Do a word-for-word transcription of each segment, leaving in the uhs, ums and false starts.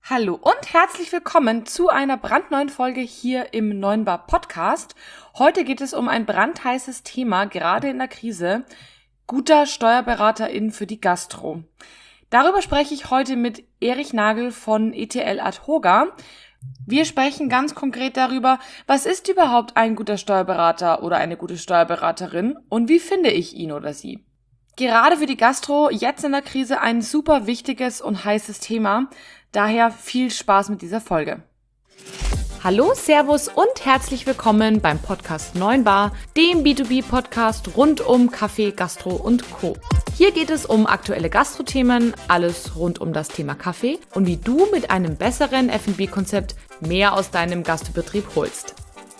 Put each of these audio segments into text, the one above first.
Hallo und herzlich willkommen zu einer brandneuen Folge hier im neun bar Podcast. Heute geht es um ein brandheißes Thema, gerade in der Krise: guter SteuerberaterIn für die Gastro. Darüber spreche ich heute mit Erich Nagel von E T L Adhoga. Wir sprechen ganz konkret darüber, was ist überhaupt ein guter Steuerberater oder eine gute Steuerberaterin und wie finde ich ihn oder sie. Gerade für die Gastro jetzt in der Krise ein super wichtiges und heißes Thema. Daher viel Spaß mit dieser Folge. Hallo, Servus und herzlich willkommen beim Podcast neun bar, dem B zwei B Podcast rund um Kaffee, Gastro und Co. Hier geht es um aktuelle Gastro-Themen, alles rund um das Thema Kaffee und wie du mit einem besseren F und B-Konzept mehr aus deinem Gastbetrieb holst.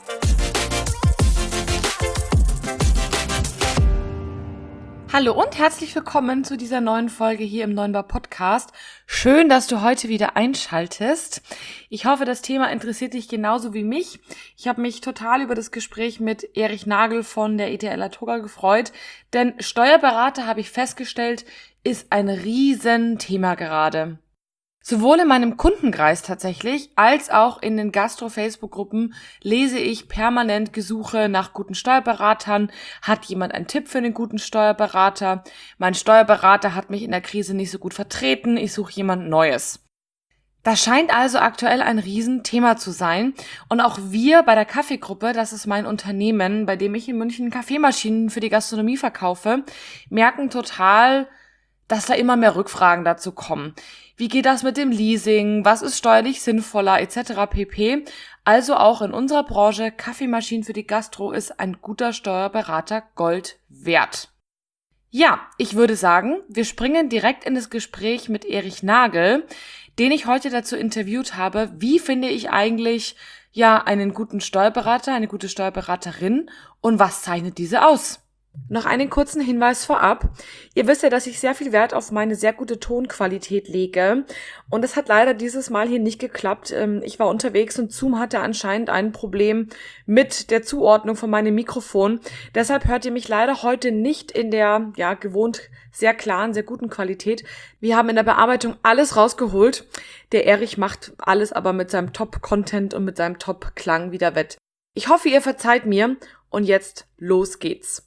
Hallo und herzlich willkommen zu dieser neuen Folge hier im neun bar Podcast. Schön, dass du heute wieder einschaltest. Ich hoffe, das Thema interessiert dich genauso wie mich. Ich habe mich total über das Gespräch mit Erich Nagel von der E T L Adhoga gefreut, denn Steuerberater, habe ich festgestellt, ist ein Riesenthema gerade. Sowohl in meinem Kundenkreis tatsächlich, als auch in den Gastro-Facebook-Gruppen lese ich permanent Gesuche nach guten Steuerberatern. Hat jemand einen Tipp für einen guten Steuerberater? Mein Steuerberater hat mich in der Krise nicht so gut vertreten, ich suche jemand Neues. Das scheint also aktuell ein Riesenthema zu sein. Und auch wir bei der Kaffeegruppe, das ist mein Unternehmen, bei dem ich in München Kaffeemaschinen für die Gastronomie verkaufe, merken total, dass da immer mehr Rückfragen dazu kommen. Wie geht das mit dem Leasing? Was ist steuerlich sinnvoller? Etc. pp. Also auch in unserer Branche Kaffeemaschinen für die Gastro ist ein guter Steuerberater Gold wert. Ja, ich würde sagen, wir springen direkt in das Gespräch mit Erich Nagel, den ich heute dazu interviewt habe. Wie finde ich eigentlich ja einen guten Steuerberater, eine gute Steuerberaterin und was zeichnet diese aus? Noch einen kurzen Hinweis vorab. Ihr wisst ja, dass ich sehr viel Wert auf meine sehr gute Tonqualität lege. Und es hat leider dieses Mal hier nicht geklappt. Ich war unterwegs und Zoom hatte anscheinend ein Problem mit der Zuordnung von meinem Mikrofon. Deshalb hört ihr mich leider heute nicht in der, ja, gewohnt sehr klaren, sehr guten Qualität. Wir haben in der Bearbeitung alles rausgeholt. Der Erich macht alles aber mit seinem Top-Content und mit seinem Top-Klang wieder wett. Ich hoffe, ihr verzeiht mir. Und jetzt los geht's.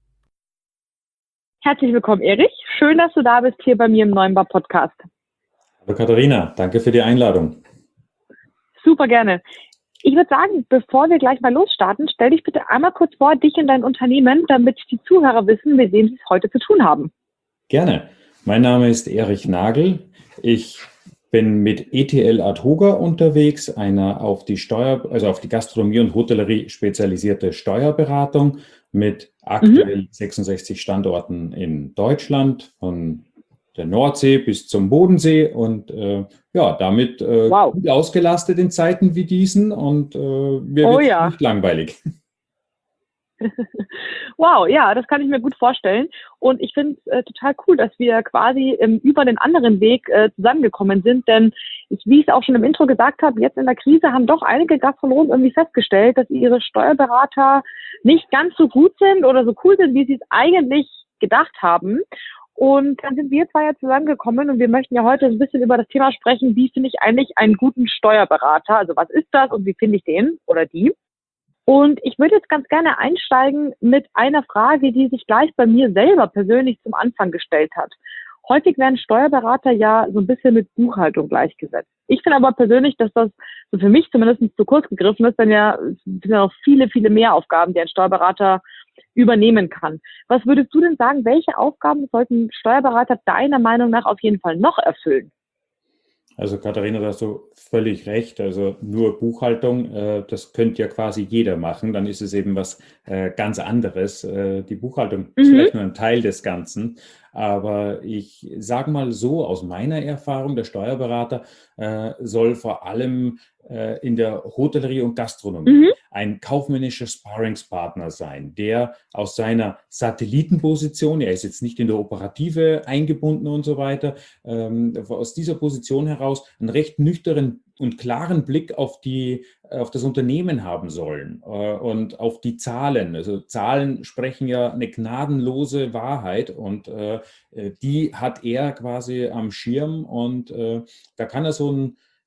Herzlich willkommen, Erich. Schön, dass du da bist hier bei mir im neun bar Podcast. Hallo Katharina, danke für die Einladung. Super gerne. Ich würde sagen, bevor wir gleich mal losstarten, stell dich bitte einmal kurz vor, dich und dein Unternehmen, damit die Zuhörer wissen, mit wem sie es heute zu tun haben. Gerne. Mein Name ist Erich Nagel. Ich bin mit E T L Adhoga unterwegs, einer auf die Steuer, also auf die Gastronomie und Hotellerie spezialisierte Steuerberatung mit aktuell mhm. sechsundsechzig Standorten in Deutschland, von der Nordsee bis zum Bodensee und äh, ja, damit äh, wow. gut ausgelastet in Zeiten wie diesen und äh, mir oh, wird ja. nicht langweilig. Wow, ja, das kann ich mir gut vorstellen. Und ich finde es äh, total cool, dass wir quasi ähm, über den anderen Weg äh, zusammengekommen sind. Denn ich, wie ich es auch schon im Intro gesagt habe, jetzt in der Krise haben doch einige Gastronomen irgendwie festgestellt, dass ihre Steuerberater nicht ganz so gut sind oder so cool sind, wie sie es eigentlich gedacht haben. Und dann sind wir zwei ja zusammengekommen und wir möchten ja heute ein bisschen über das Thema sprechen, wie finde ich eigentlich einen guten Steuerberater? Also was ist das und wie finde ich den oder die? Und ich würde jetzt ganz gerne einsteigen mit einer Frage, die sich gleich bei mir selber persönlich zum Anfang gestellt hat. Häufig werden Steuerberater ja so ein bisschen mit Buchhaltung gleichgesetzt. Ich finde aber persönlich, dass das so für mich zumindest zu kurz gegriffen ist, denn ja, es sind ja noch viele, viele mehr Aufgaben, die ein Steuerberater übernehmen kann. Was würdest du denn sagen, welche Aufgaben sollten Steuerberater deiner Meinung nach auf jeden Fall noch erfüllen? Also Katharina, da hast du völlig recht. Also nur Buchhaltung, äh, das könnte ja quasi jeder machen. Dann ist es eben was äh, ganz anderes. Äh, die Buchhaltung ist Mhm. vielleicht nur ein Teil des Ganzen. Aber ich sage mal so, aus meiner Erfahrung, der Steuerberater äh, soll vor allem äh, in der Hotellerie und Gastronomie Mhm. ein kaufmännischer Sparringspartner sein, der aus seiner Satellitenposition, er ist jetzt nicht in der Operative eingebunden und so weiter, ähm, aus dieser Position heraus einen recht nüchternen und klaren Blick auf die, auf das Unternehmen haben sollen äh, und auf die Zahlen. Also Zahlen sprechen ja eine gnadenlose Wahrheit und äh, die hat er quasi am Schirm und äh, da kann er so ein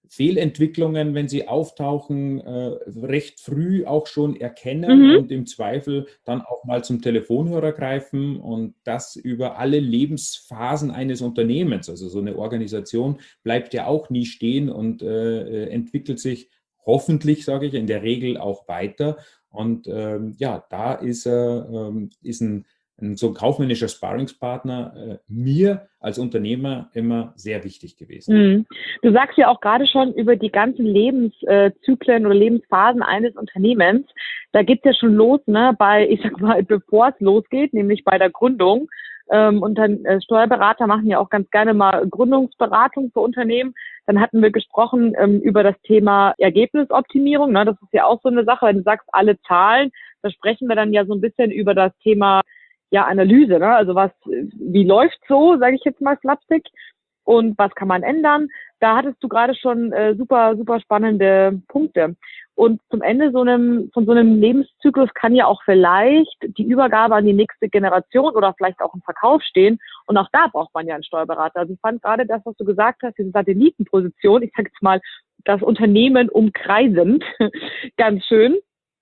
Fehlentwicklungen, wenn sie auftauchen, äh, recht früh auch schon erkennen Mhm. und im Zweifel dann auch mal zum Telefonhörer greifen und das über alle Lebensphasen eines Unternehmens. Also so eine Organisation bleibt ja auch nie stehen und äh, entwickelt sich hoffentlich, sage ich, in der Regel auch weiter. Und ähm, ja, da ist, äh, ähm, ist ein ein so ein kaufmännischer Sparringspartner äh, mir als Unternehmer immer sehr wichtig gewesen. Mhm. Du sagst ja auch gerade schon über die ganzen Lebenszyklen oder Lebensphasen eines Unternehmens. Da geht's ja schon los, ne, bei, ich sag mal, bevor es losgeht, nämlich bei der Gründung. Ähm, und dann äh, Steuerberater machen ja auch ganz gerne mal Gründungsberatung für Unternehmen. Dann hatten wir gesprochen ähm, über das Thema Ergebnisoptimierung. Ne? Das ist ja auch so eine Sache, wenn du sagst, alle Zahlen, da sprechen wir dann ja so ein bisschen über das Thema ja Analyse. Ne? Also was, wie läuft so, sage ich jetzt mal slapstick, und was kann man ändern? Da hattest du gerade schon äh, super, super spannende Punkte. Und zum Ende so einem, von so einem Lebenszyklus kann ja auch vielleicht die Übergabe an die nächste Generation oder vielleicht auch ein Verkauf stehen. Und auch da braucht man ja einen Steuerberater. Also ich fand gerade das, was du gesagt hast, diese Satellitenposition, ich sage jetzt mal, das Unternehmen umkreisend, ganz schön.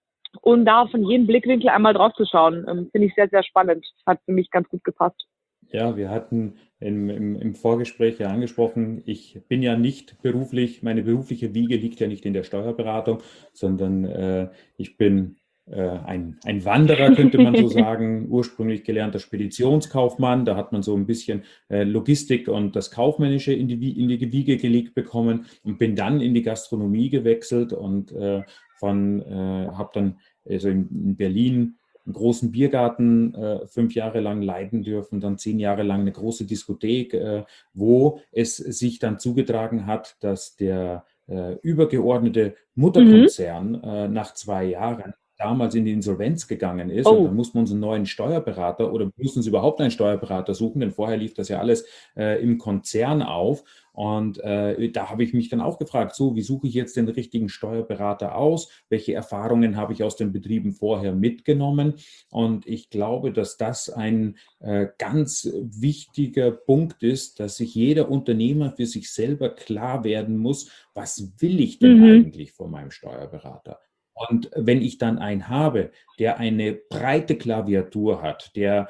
Und da von jedem Blickwinkel einmal drauf zu schauen, ähm, finde ich sehr, sehr spannend. Hat für mich ganz gut gepasst. Ja, wir hatten im, im, im Vorgespräch ja angesprochen, ich bin ja nicht beruflich, meine berufliche Wiege liegt ja nicht in der Steuerberatung, sondern äh, ich bin äh, ein, ein Wanderer, könnte man so sagen, ursprünglich gelernter Speditionskaufmann. Da hat man so ein bisschen äh, Logistik und das Kaufmännische in die, Wie- in die Wiege gelegt bekommen und bin dann in die Gastronomie gewechselt und äh, von, äh, habe dann also in, in Berlin einen großen Biergarten äh, fünf Jahre lang leiten dürfen, dann zehn Jahre lang eine große Diskothek, äh, wo es sich dann zugetragen hat, dass der äh, übergeordnete Mhm. Mutterkonzern äh, nach zwei Jahren damals in die Insolvenz gegangen ist und Oh. dann mussten wir uns einen neuen Steuerberater oder mussten uns überhaupt einen Steuerberater suchen, denn vorher lief das ja alles äh, im Konzern auf. Und äh, da habe ich mich dann auch gefragt, so, wie suche ich jetzt den richtigen Steuerberater aus? Welche Erfahrungen habe ich aus den Betrieben vorher mitgenommen? Und ich glaube, dass das ein äh, ganz wichtiger Punkt ist, dass sich jeder Unternehmer für sich selber klar werden muss, was will ich denn Mhm. eigentlich von meinem Steuerberater? Und wenn ich dann einen habe, der eine breite Klaviatur hat, der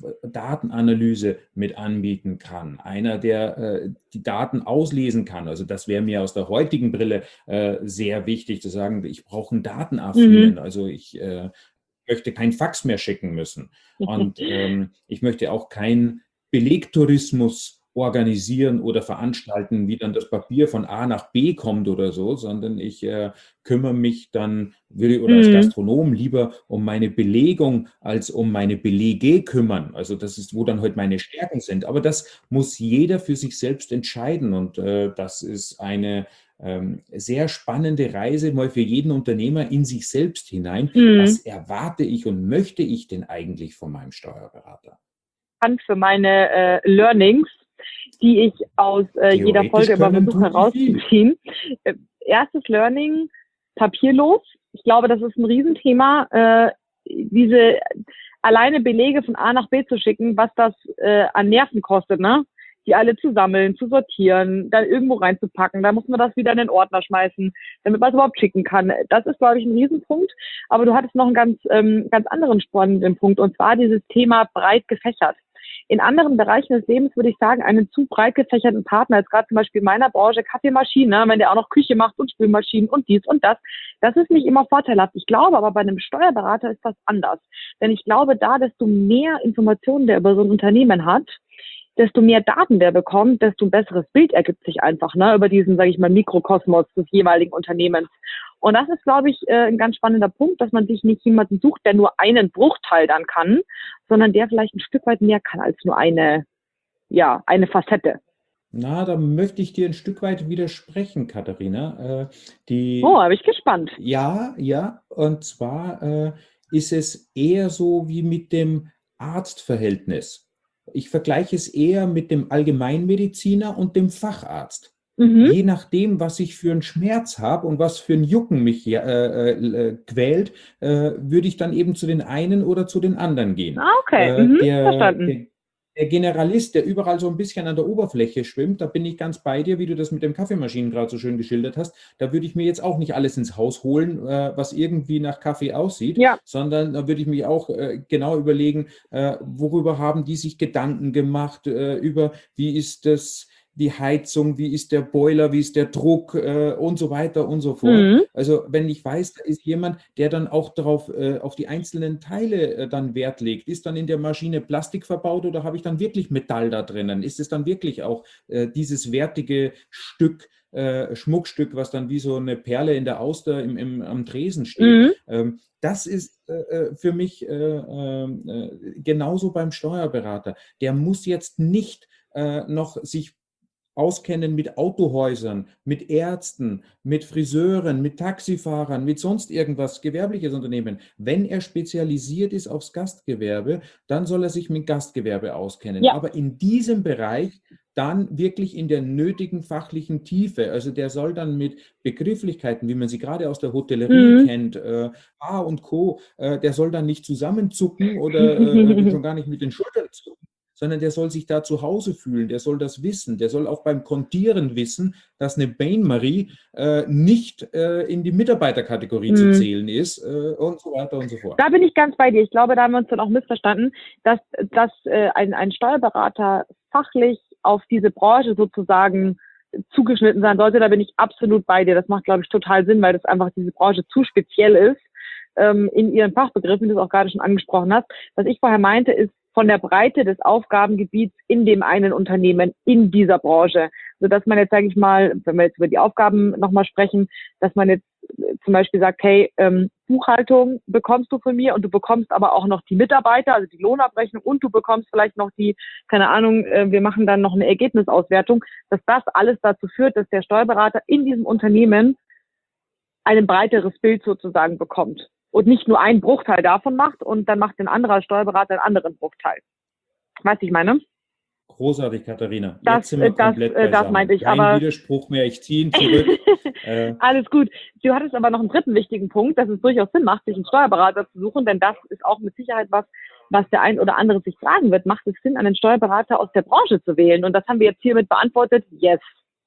Datenanalyse mit anbieten kann, einer, der äh, die Daten auslesen kann, also das wäre mir aus der heutigen Brille äh, sehr wichtig zu sagen, ich brauche einen Datenaffinen, Mhm. also ich äh, möchte kein Fax mehr schicken müssen und ähm, ich möchte auch keinen Belegtourismus organisieren oder veranstalten, wie dann das Papier von A nach B kommt oder so, sondern ich äh, kümmere mich dann, will oder als Mhm. Gastronom lieber um meine Belegung als um meine Belege kümmern. Also das ist, wo dann halt meine Stärken sind. Aber das muss jeder für sich selbst entscheiden und äh, das ist eine ähm, sehr spannende Reise mal für jeden Unternehmer in sich selbst hinein. Was Mhm. erwarte ich und möchte ich denn eigentlich von meinem Steuerberater? Bekannt für meine äh, Learnings, die ich aus äh, jeder Theoretisch Folge immer können versuche tun die viel. herauszuziehen. Äh, erstes Learning, papierlos. Ich glaube, das ist ein Riesenthema. Äh, diese alleine Belege von A nach B zu schicken, was das äh, an Nerven kostet, ne? Die alle zu sammeln, zu sortieren, dann irgendwo reinzupacken. Da muss man das wieder in den Ordner schmeißen, damit man es überhaupt schicken kann. Das ist, glaube ich, ein Riesenpunkt. Aber du hattest noch einen ganz, ähm, ganz anderen spannenden Punkt, und zwar dieses Thema breit gefächert. In anderen Bereichen des Lebens würde ich sagen, einen zu breit gefächerten Partner, jetzt gerade zum Beispiel in meiner Branche Kaffeemaschine, wenn der auch noch Küche macht und Spülmaschinen und dies und das, das ist nicht immer vorteilhaft. Ich glaube aber, bei einem Steuerberater ist das anders. Denn ich glaube, da, desto mehr Informationen der über so ein Unternehmen hat, desto mehr Daten der bekommt, desto ein besseres Bild ergibt sich einfach, ne, über diesen, sage ich mal, Mikrokosmos des jeweiligen Unternehmens. Und das ist, glaube ich, äh, ein ganz spannender Punkt, dass man sich nicht jemanden sucht, der nur einen Bruchteil dann kann, sondern der vielleicht ein Stück weit mehr kann als nur eine, ja, eine Facette. Na, da möchte ich dir ein Stück weit widersprechen, Katharina. Äh, Oh, die, da bin ich gespannt. ja, ja, und zwar äh, ist es eher so wie mit dem Arztverhältnis. Ich vergleiche es eher mit dem Allgemeinmediziner und dem Facharzt. Mhm. Je nachdem, was ich für einen Schmerz habe und was für ein Jucken mich äh, äh, quält, äh, würde ich dann eben zu den einen oder zu den anderen gehen. Ah, okay. Äh, Mhm. der, Verstanden. der der Generalist, der überall so ein bisschen an der Oberfläche schwimmt, da bin ich ganz bei dir, wie du das mit dem Kaffeemaschinen gerade so schön geschildert hast. Da würde ich mir jetzt auch nicht alles ins Haus holen, äh, was irgendwie nach Kaffee aussieht, Ja. sondern da würde ich mich auch äh, genau überlegen, äh, worüber haben die sich Gedanken gemacht, äh, über wie ist das, die Heizung, wie ist der Boiler, wie ist der Druck äh, und so weiter und so fort. Mhm. Also wenn ich weiß, da ist jemand, der dann auch darauf, äh, auf die einzelnen Teile äh, dann Wert legt. Ist dann in der Maschine Plastik verbaut oder habe ich dann wirklich Metall da drinnen? Ist es dann wirklich auch äh, dieses wertige Stück, äh, Schmuckstück, was dann wie so eine Perle in der Auster im, im, am Tresen steht? Mhm. Ähm, das ist äh, für mich äh, äh, genauso beim Steuerberater. Der muss jetzt nicht äh, noch sich auskennen mit Autohäusern, mit Ärzten, mit Friseuren, mit Taxifahrern, mit sonst irgendwas, gewerbliches Unternehmen. Wenn er spezialisiert ist aufs Gastgewerbe, dann soll er sich mit Gastgewerbe auskennen. Ja. Aber in diesem Bereich dann wirklich in der nötigen fachlichen Tiefe. Also der soll dann mit Begrifflichkeiten, wie man sie gerade aus der Hotellerie Mhm. kennt, äh, A und Co., äh, der soll dann nicht zusammenzucken oder äh, schon gar nicht mit den Schultern zucken, sondern der soll sich da zu Hause fühlen, der soll das wissen, der soll auch beim Kontieren wissen, dass eine Bain-Marie äh, nicht äh, in die Mitarbeiterkategorie zu Mhm. zählen ist äh, und so weiter und so fort. Da bin ich ganz bei dir. Ich glaube, da haben wir uns dann auch missverstanden, dass, dass äh, ein, ein Steuerberater fachlich auf diese Branche sozusagen zugeschnitten sein sollte. Da bin ich absolut bei dir. Das macht, glaube ich, total Sinn, weil das einfach diese Branche zu speziell ist ähm, in ihren Fachbegriffen, die du auch gerade schon angesprochen hast. Was ich vorher meinte, ist von der Breite des Aufgabengebiets in dem einen Unternehmen, in dieser Branche. Sodass man jetzt, sage ich mal, wenn wir jetzt über die Aufgaben nochmal sprechen, dass man jetzt zum Beispiel sagt, hey, ähm, Buchhaltung bekommst du von mir und du bekommst aber auch noch die Mitarbeiter, also die Lohnabrechnung und du bekommst vielleicht noch die, keine Ahnung, äh, wir machen dann noch eine Ergebnisauswertung, dass das alles dazu führt, dass der Steuerberater in diesem Unternehmen ein breiteres Bild sozusagen bekommt und nicht nur einen Bruchteil davon macht und dann macht ein anderer Steuerberater einen anderen Bruchteil. Weißt du, ich meine? Großartig, Katharina. Das, Jetzt sind wir das, komplett das beisammen. meinte ich, Kein aber Widerspruch mehr, ich ziehe ihn zurück. äh, Alles gut. Du hattest aber noch einen dritten wichtigen Punkt, dass es durchaus Sinn macht, sich einen Steuerberater zu suchen, denn das ist auch mit Sicherheit was, was der ein oder andere sich fragen wird. Macht es Sinn, einen Steuerberater aus der Branche zu wählen? Und das haben wir jetzt hiermit beantwortet. Yes.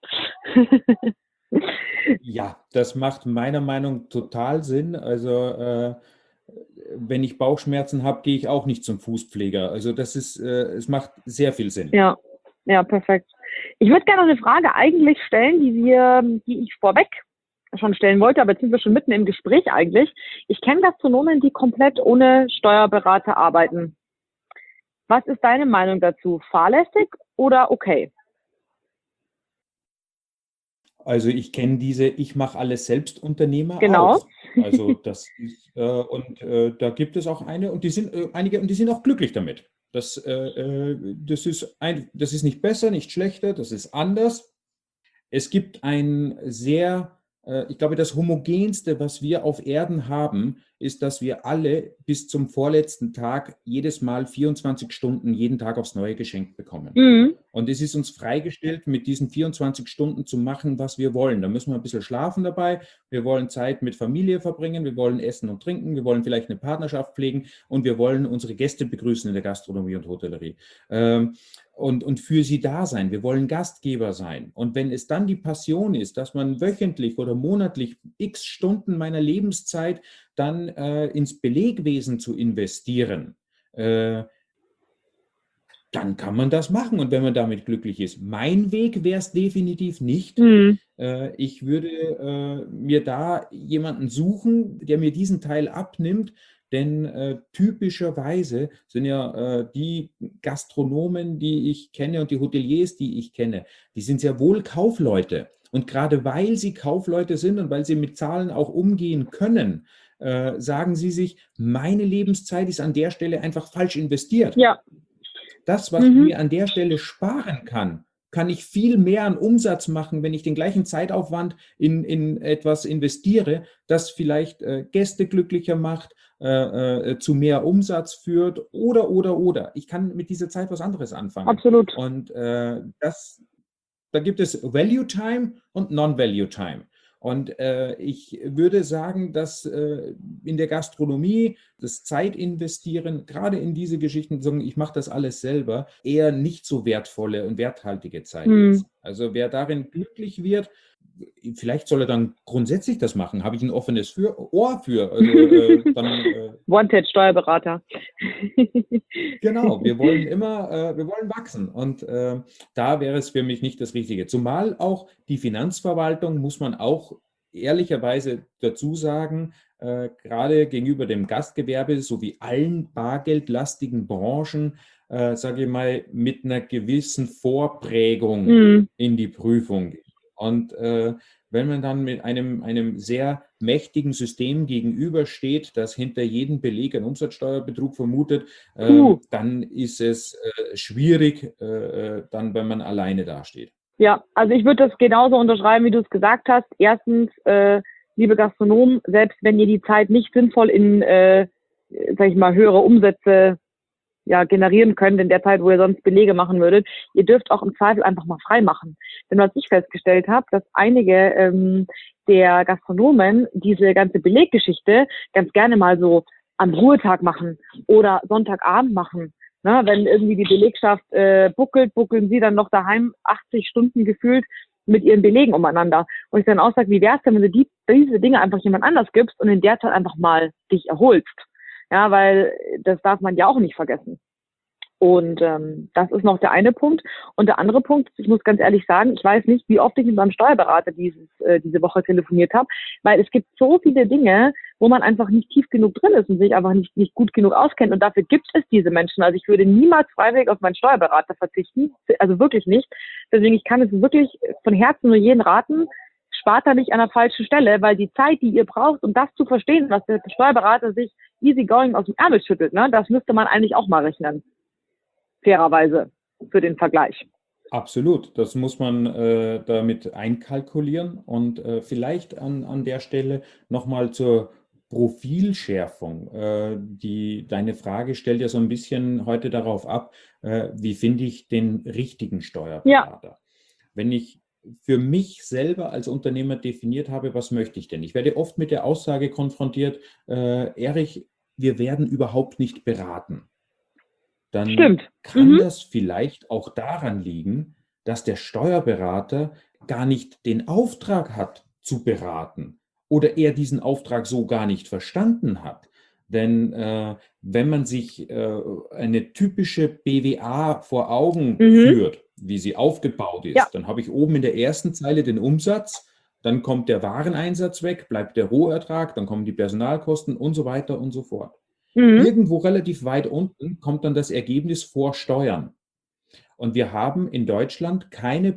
Ja, das macht meiner Meinung nach total Sinn. Also äh, wenn ich Bauchschmerzen habe, gehe ich auch nicht zum Fußpfleger. Also das ist, äh, es macht sehr viel Sinn. Ja, ja, perfekt. Ich würde gerne noch eine Frage eigentlich stellen, die wir, die ich vorweg schon stellen wollte, aber jetzt sind wir schon mitten im Gespräch eigentlich. Ich kenne Gastronomen, die komplett ohne Steuerberater arbeiten. Was ist deine Meinung dazu? Fahrlässig oder okay? Also ich kenne diese Ich mache alles selbst Unternehmer Genau. auch. Also das ist, äh, und äh, da gibt es auch eine und die sind äh, einige und die sind auch glücklich damit. Das, äh, äh, das ist ein, das ist nicht besser, nicht schlechter, das ist anders. Es gibt ein sehr, äh, ich glaube, das Homogenste, was wir auf Erden haben, ist, dass wir alle bis zum vorletzten Tag jedes Mal vierundzwanzig Stunden jeden Tag aufs Neue geschenkt bekommen. Mhm. Und es ist uns freigestellt, mit diesen vierundzwanzig Stunden zu machen, was wir wollen. Da müssen wir ein bisschen schlafen dabei. Wir wollen Zeit mit Familie verbringen. Wir wollen essen und trinken. Wir wollen vielleicht eine Partnerschaft pflegen. Und wir wollen unsere Gäste begrüßen in der Gastronomie und Hotellerie. Ähm, und, und für sie da sein. Wir wollen Gastgeber sein. Und wenn es dann die Passion ist, dass man wöchentlich oder monatlich x Stunden meiner Lebenszeit dann äh, ins Belegwesen zu investieren, äh, dann kann man das machen und wenn man damit glücklich ist. Mein Weg wäre es definitiv nicht. Mhm. Äh, ich würde äh, mir da jemanden suchen, der mir diesen Teil abnimmt, denn äh, typischerweise sind ja äh, die Gastronomen, die ich kenne und die Hoteliers, die ich kenne, die sind sehr wohl Kaufleute. Und gerade weil sie Kaufleute sind und weil sie mit Zahlen auch umgehen können, äh, sagen sie sich, meine Lebenszeit ist an der Stelle einfach falsch investiert. Ja. Das, was Mhm. ich mir an der Stelle sparen kann, kann ich viel mehr an Umsatz machen, wenn ich den gleichen Zeitaufwand in, in etwas investiere, das vielleicht äh, Gäste glücklicher macht, äh, äh, zu mehr Umsatz führt oder, oder, oder. Ich kann mit dieser Zeit was anderes anfangen. Absolut. Und äh, das, da gibt es Value Time und Non-Value Time. Und äh, ich würde sagen, dass äh, in der Gastronomie das Zeitinvestieren, gerade in diese Geschichten, sagen, ich mache das alles selber, eher nicht so wertvolle und werthaltige Zeit Hm. ist. Also wer darin glücklich wird, vielleicht soll er dann grundsätzlich das machen. Habe ich ein offenes für, Ohr für. Also äh, dann äh, Wanted-Steuerberater. genau, wir wollen immer, äh, wir wollen wachsen und äh, da wäre es für mich nicht das Richtige. Zumal auch die Finanzverwaltung, muss man auch ehrlicherweise dazu sagen, äh, gerade gegenüber dem Gastgewerbe sowie allen bargeldlastigen Branchen, äh, sage ich mal, mit einer gewissen Vorprägung Hm. in die Prüfung geht. Und äh, wenn man dann mit einem, einem sehr mächtigen System gegenübersteht, das hinter jedem Beleg einen Umsatzsteuerbetrug vermutet, Puh. ähm, dann ist es äh, schwierig, äh, dann, wenn man alleine dasteht. Ja, also ich würde das genauso unterschreiben, wie du es gesagt hast. Erstens, äh, liebe Gastronomen, selbst wenn ihr die Zeit nicht sinnvoll in, äh, sag ich mal, höhere Umsätze ja, generieren könnt in der Zeit, wo ihr sonst Belege machen würdet, ihr dürft auch im Zweifel einfach mal frei machen. Denn was ich festgestellt habe, dass einige ähm, der Gastronomen diese ganze Beleggeschichte ganz gerne mal so am Ruhetag machen oder Sonntagabend machen. Na, wenn irgendwie die Belegschaft äh, buckelt, buckeln sie dann noch daheim achtzig Stunden gefühlt mit ihren Belegen umeinander. Und ich dann auch sage, wie wär's denn, wenn du die, diese Dinge einfach jemand anders gibst und in der Zeit einfach mal dich erholst? Ja, weil das darf man ja auch nicht vergessen. Und ähm, das ist noch der eine Punkt. Und der andere Punkt, ich muss ganz ehrlich sagen, ich weiß nicht, wie oft ich mit meinem Steuerberater dieses, äh, diese Woche telefoniert habe, weil es gibt so viele Dinge, wo man einfach nicht tief genug drin ist und sich einfach nicht, nicht gut genug auskennt. Und dafür gibt es diese Menschen. Also ich würde niemals freiwillig auf meinen Steuerberater verzichten, also wirklich nicht. Deswegen, ich kann es wirklich von Herzen nur jeden raten, spart da nicht an der falschen Stelle, weil die Zeit, die ihr braucht, um das zu verstehen, was der Steuerberater sich easygoing aus dem Ärmel schüttelt, ne, das müsste man eigentlich auch mal rechnen. Fairerweise für den Vergleich. Absolut, das muss man äh, damit einkalkulieren und äh, vielleicht an, an der Stelle nochmal zur Profilschärfung. Äh, die, deine Frage stellt ja so ein bisschen heute darauf ab, äh, wie finde ich den richtigen Steuerberater? Ja. Wenn ich für mich selber als Unternehmer definiert habe, was möchte ich denn? Ich werde oft mit der Aussage konfrontiert, äh, Erich, wir werden überhaupt nicht beraten. Dann Stimmt. kann Mhm. das vielleicht auch daran liegen, dass der Steuerberater gar nicht den Auftrag hat, zu beraten oder er diesen Auftrag so gar nicht verstanden hat. Denn äh, wenn man sich äh, eine typische B W A vor Augen Mhm. führt, wie sie aufgebaut ist, Ja. dann habe ich oben in der ersten Zeile den Umsatz, dann kommt der Wareneinsatz weg, bleibt der Rohertrag, dann kommen die Personalkosten und so weiter und so fort. Mhm. Irgendwo relativ weit unten kommt dann das Ergebnis vor Steuern. Und wir haben in Deutschland keine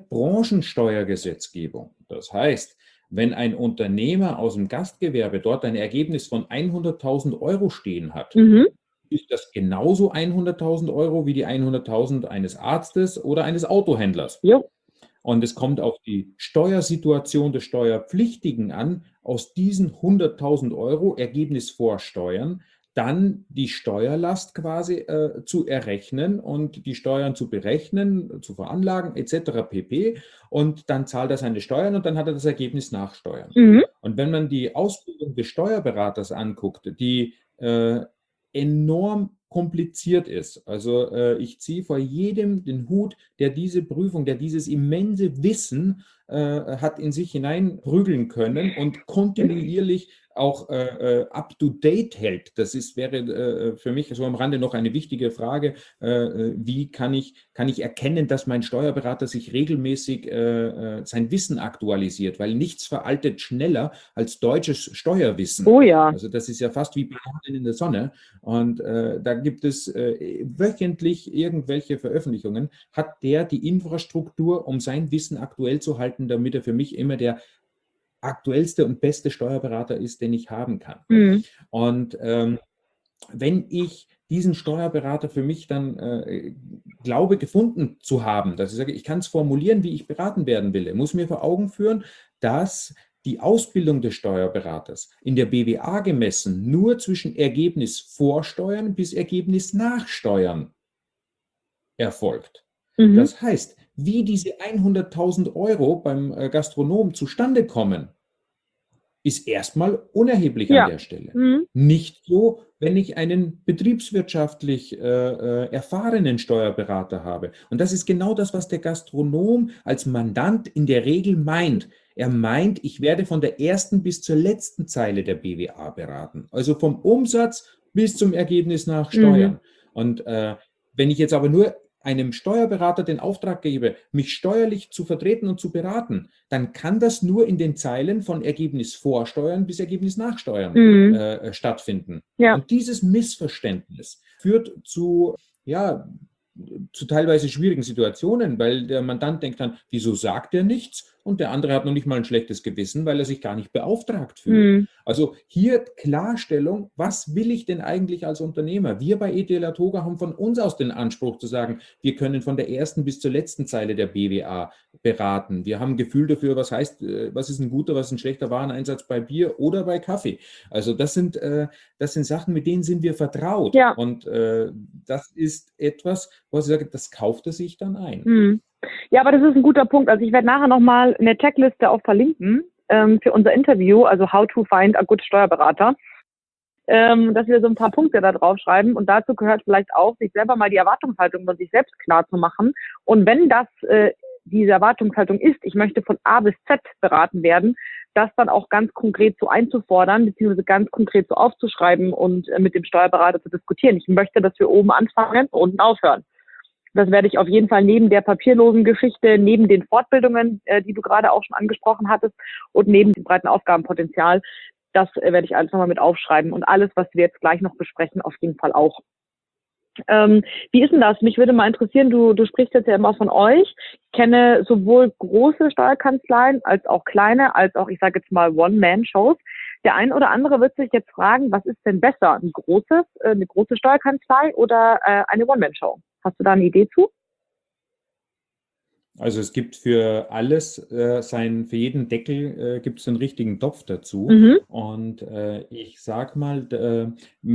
Branchensteuergesetzgebung. Das heißt, wenn ein Unternehmer aus dem Gastgewerbe dort ein Ergebnis von hunderttausend Euro stehen hat, Mhm. ist das genauso hunderttausend Euro wie die hunderttausend eines Arztes oder eines Autohändlers. Jo. Und es kommt auf die Steuersituation des Steuerpflichtigen an, aus diesen hunderttausend Euro Ergebnis vor Steuern dann die Steuerlast quasi äh, zu errechnen und die Steuern zu berechnen, zu veranlagen et cetera pp. Und dann zahlt er seine Steuern und dann hat er das Ergebnis nach Steuern. Mhm. Und wenn man die Ausbildung des Steuerberaters anguckt, die äh, enorm kompliziert ist. Also äh, ich ziehe vor jedem den Hut, der diese Prüfung, der dieses immense Wissen äh, hat in sich hineinprügeln können und kontinuierlich auch äh, äh, up-to-date hält. Das ist, wäre äh, für mich so am Rande noch eine wichtige Frage. Äh, wie kann ich, kann ich erkennen, dass mein Steuerberater sich regelmäßig äh, äh, sein Wissen aktualisiert? Weil nichts veraltet schneller als deutsches Steuerwissen. Oh ja. Also das ist ja fast wie Bananen in der Sonne. Und äh, da gibt es äh, wöchentlich irgendwelche Veröffentlichungen. Hat der die Infrastruktur, um sein Wissen aktuell zu halten, damit er für mich immer der aktuellste und beste Steuerberater ist, den ich haben kann. Mhm. Und ähm, wenn ich diesen Steuerberater für mich dann äh, glaube, gefunden zu haben, dass ich sage, ich kann es formulieren, wie ich beraten werden will, er muss mir vor Augen führen, dass die Ausbildung des Steuerberaters in der B W A gemessen nur zwischen Ergebnis vor Steuern bis Ergebnis nach Steuern erfolgt. Mhm. Das heißt, wie diese hunderttausend Euro beim Gastronomen zustande kommen, ist erstmal unerheblich Ja. an der Stelle. Mhm. Nicht so, wenn ich einen betriebswirtschaftlich äh, äh, erfahrenen Steuerberater habe. Und das ist genau das, was der Gastronom als Mandant in der Regel meint. Er meint, ich werde von der ersten bis zur letzten Zeile der B W A beraten. Also vom Umsatz bis zum Ergebnis nach Steuern. Mhm. Und äh, wenn ich jetzt aber nur einem Steuerberater den Auftrag gebe, mich steuerlich zu vertreten und zu beraten, dann kann das nur in den Zeilen von Ergebnis vor Steuern bis Ergebnis nach Steuern Mhm. äh, stattfinden. Ja. Und dieses Missverständnis führt zu, ja, zu teilweise schwierigen Situationen, weil der Mandant denkt dann, wieso sagt er nichts? Und der andere hat noch nicht mal ein schlechtes Gewissen, weil er sich gar nicht beauftragt fühlt. Mhm. Also hier Klarstellung, was will ich denn eigentlich als Unternehmer? Wir bei E T L Adhoga haben von uns aus den Anspruch zu sagen, wir können von der ersten bis zur letzten Zeile der B W A beraten. Wir haben ein Gefühl dafür, was heißt, was ist ein guter, was ist ein schlechter Wareneinsatz bei Bier oder bei Kaffee. Also das sind, das sind Sachen, mit denen sind wir vertraut. Ja. Und äh, das ist etwas, wo ich sage, das kauft er sich dann ein. Mhm. Ja, aber das ist ein guter Punkt. Also ich werde nachher nochmal eine Checkliste auch verlinken ähm, für unser Interview, also How to Find a Good Steuerberater, ähm, dass wir so ein paar Punkte da draufschreiben. Und dazu gehört vielleicht auch, sich selber mal die Erwartungshaltung von sich selbst klar zu machen. Und wenn das äh, diese Erwartungshaltung ist, ich möchte von A bis Z beraten werden, das dann auch ganz konkret so einzufordern, beziehungsweise ganz konkret so aufzuschreiben und äh, mit dem Steuerberater zu diskutieren. Ich möchte, dass wir oben anfangen und unten aufhören. Das werde ich auf jeden Fall neben der papierlosen Geschichte, neben den Fortbildungen, äh, die du gerade auch schon angesprochen hattest, und neben dem breiten Aufgabenpotenzial, das äh, werde ich alles nochmal mit aufschreiben. Und alles, was wir jetzt gleich noch besprechen, auf jeden Fall auch. Ähm, wie ist denn das? Mich würde mal interessieren, du, du sprichst jetzt ja immer von euch. Ich kenne sowohl große Steuerkanzleien als auch kleine, als auch, ich sage jetzt mal, One-Man-Shows. Der ein oder andere wird sich jetzt fragen, was ist denn besser? Ein großes, äh, eine große Steuerkanzlei oder äh, eine One-Man-Show? Hast du da eine Idee zu? Also es gibt für alles, äh, sein, für jeden Deckel äh, gibt es einen richtigen Topf dazu. Mhm. Und äh, ich sag mal, äh,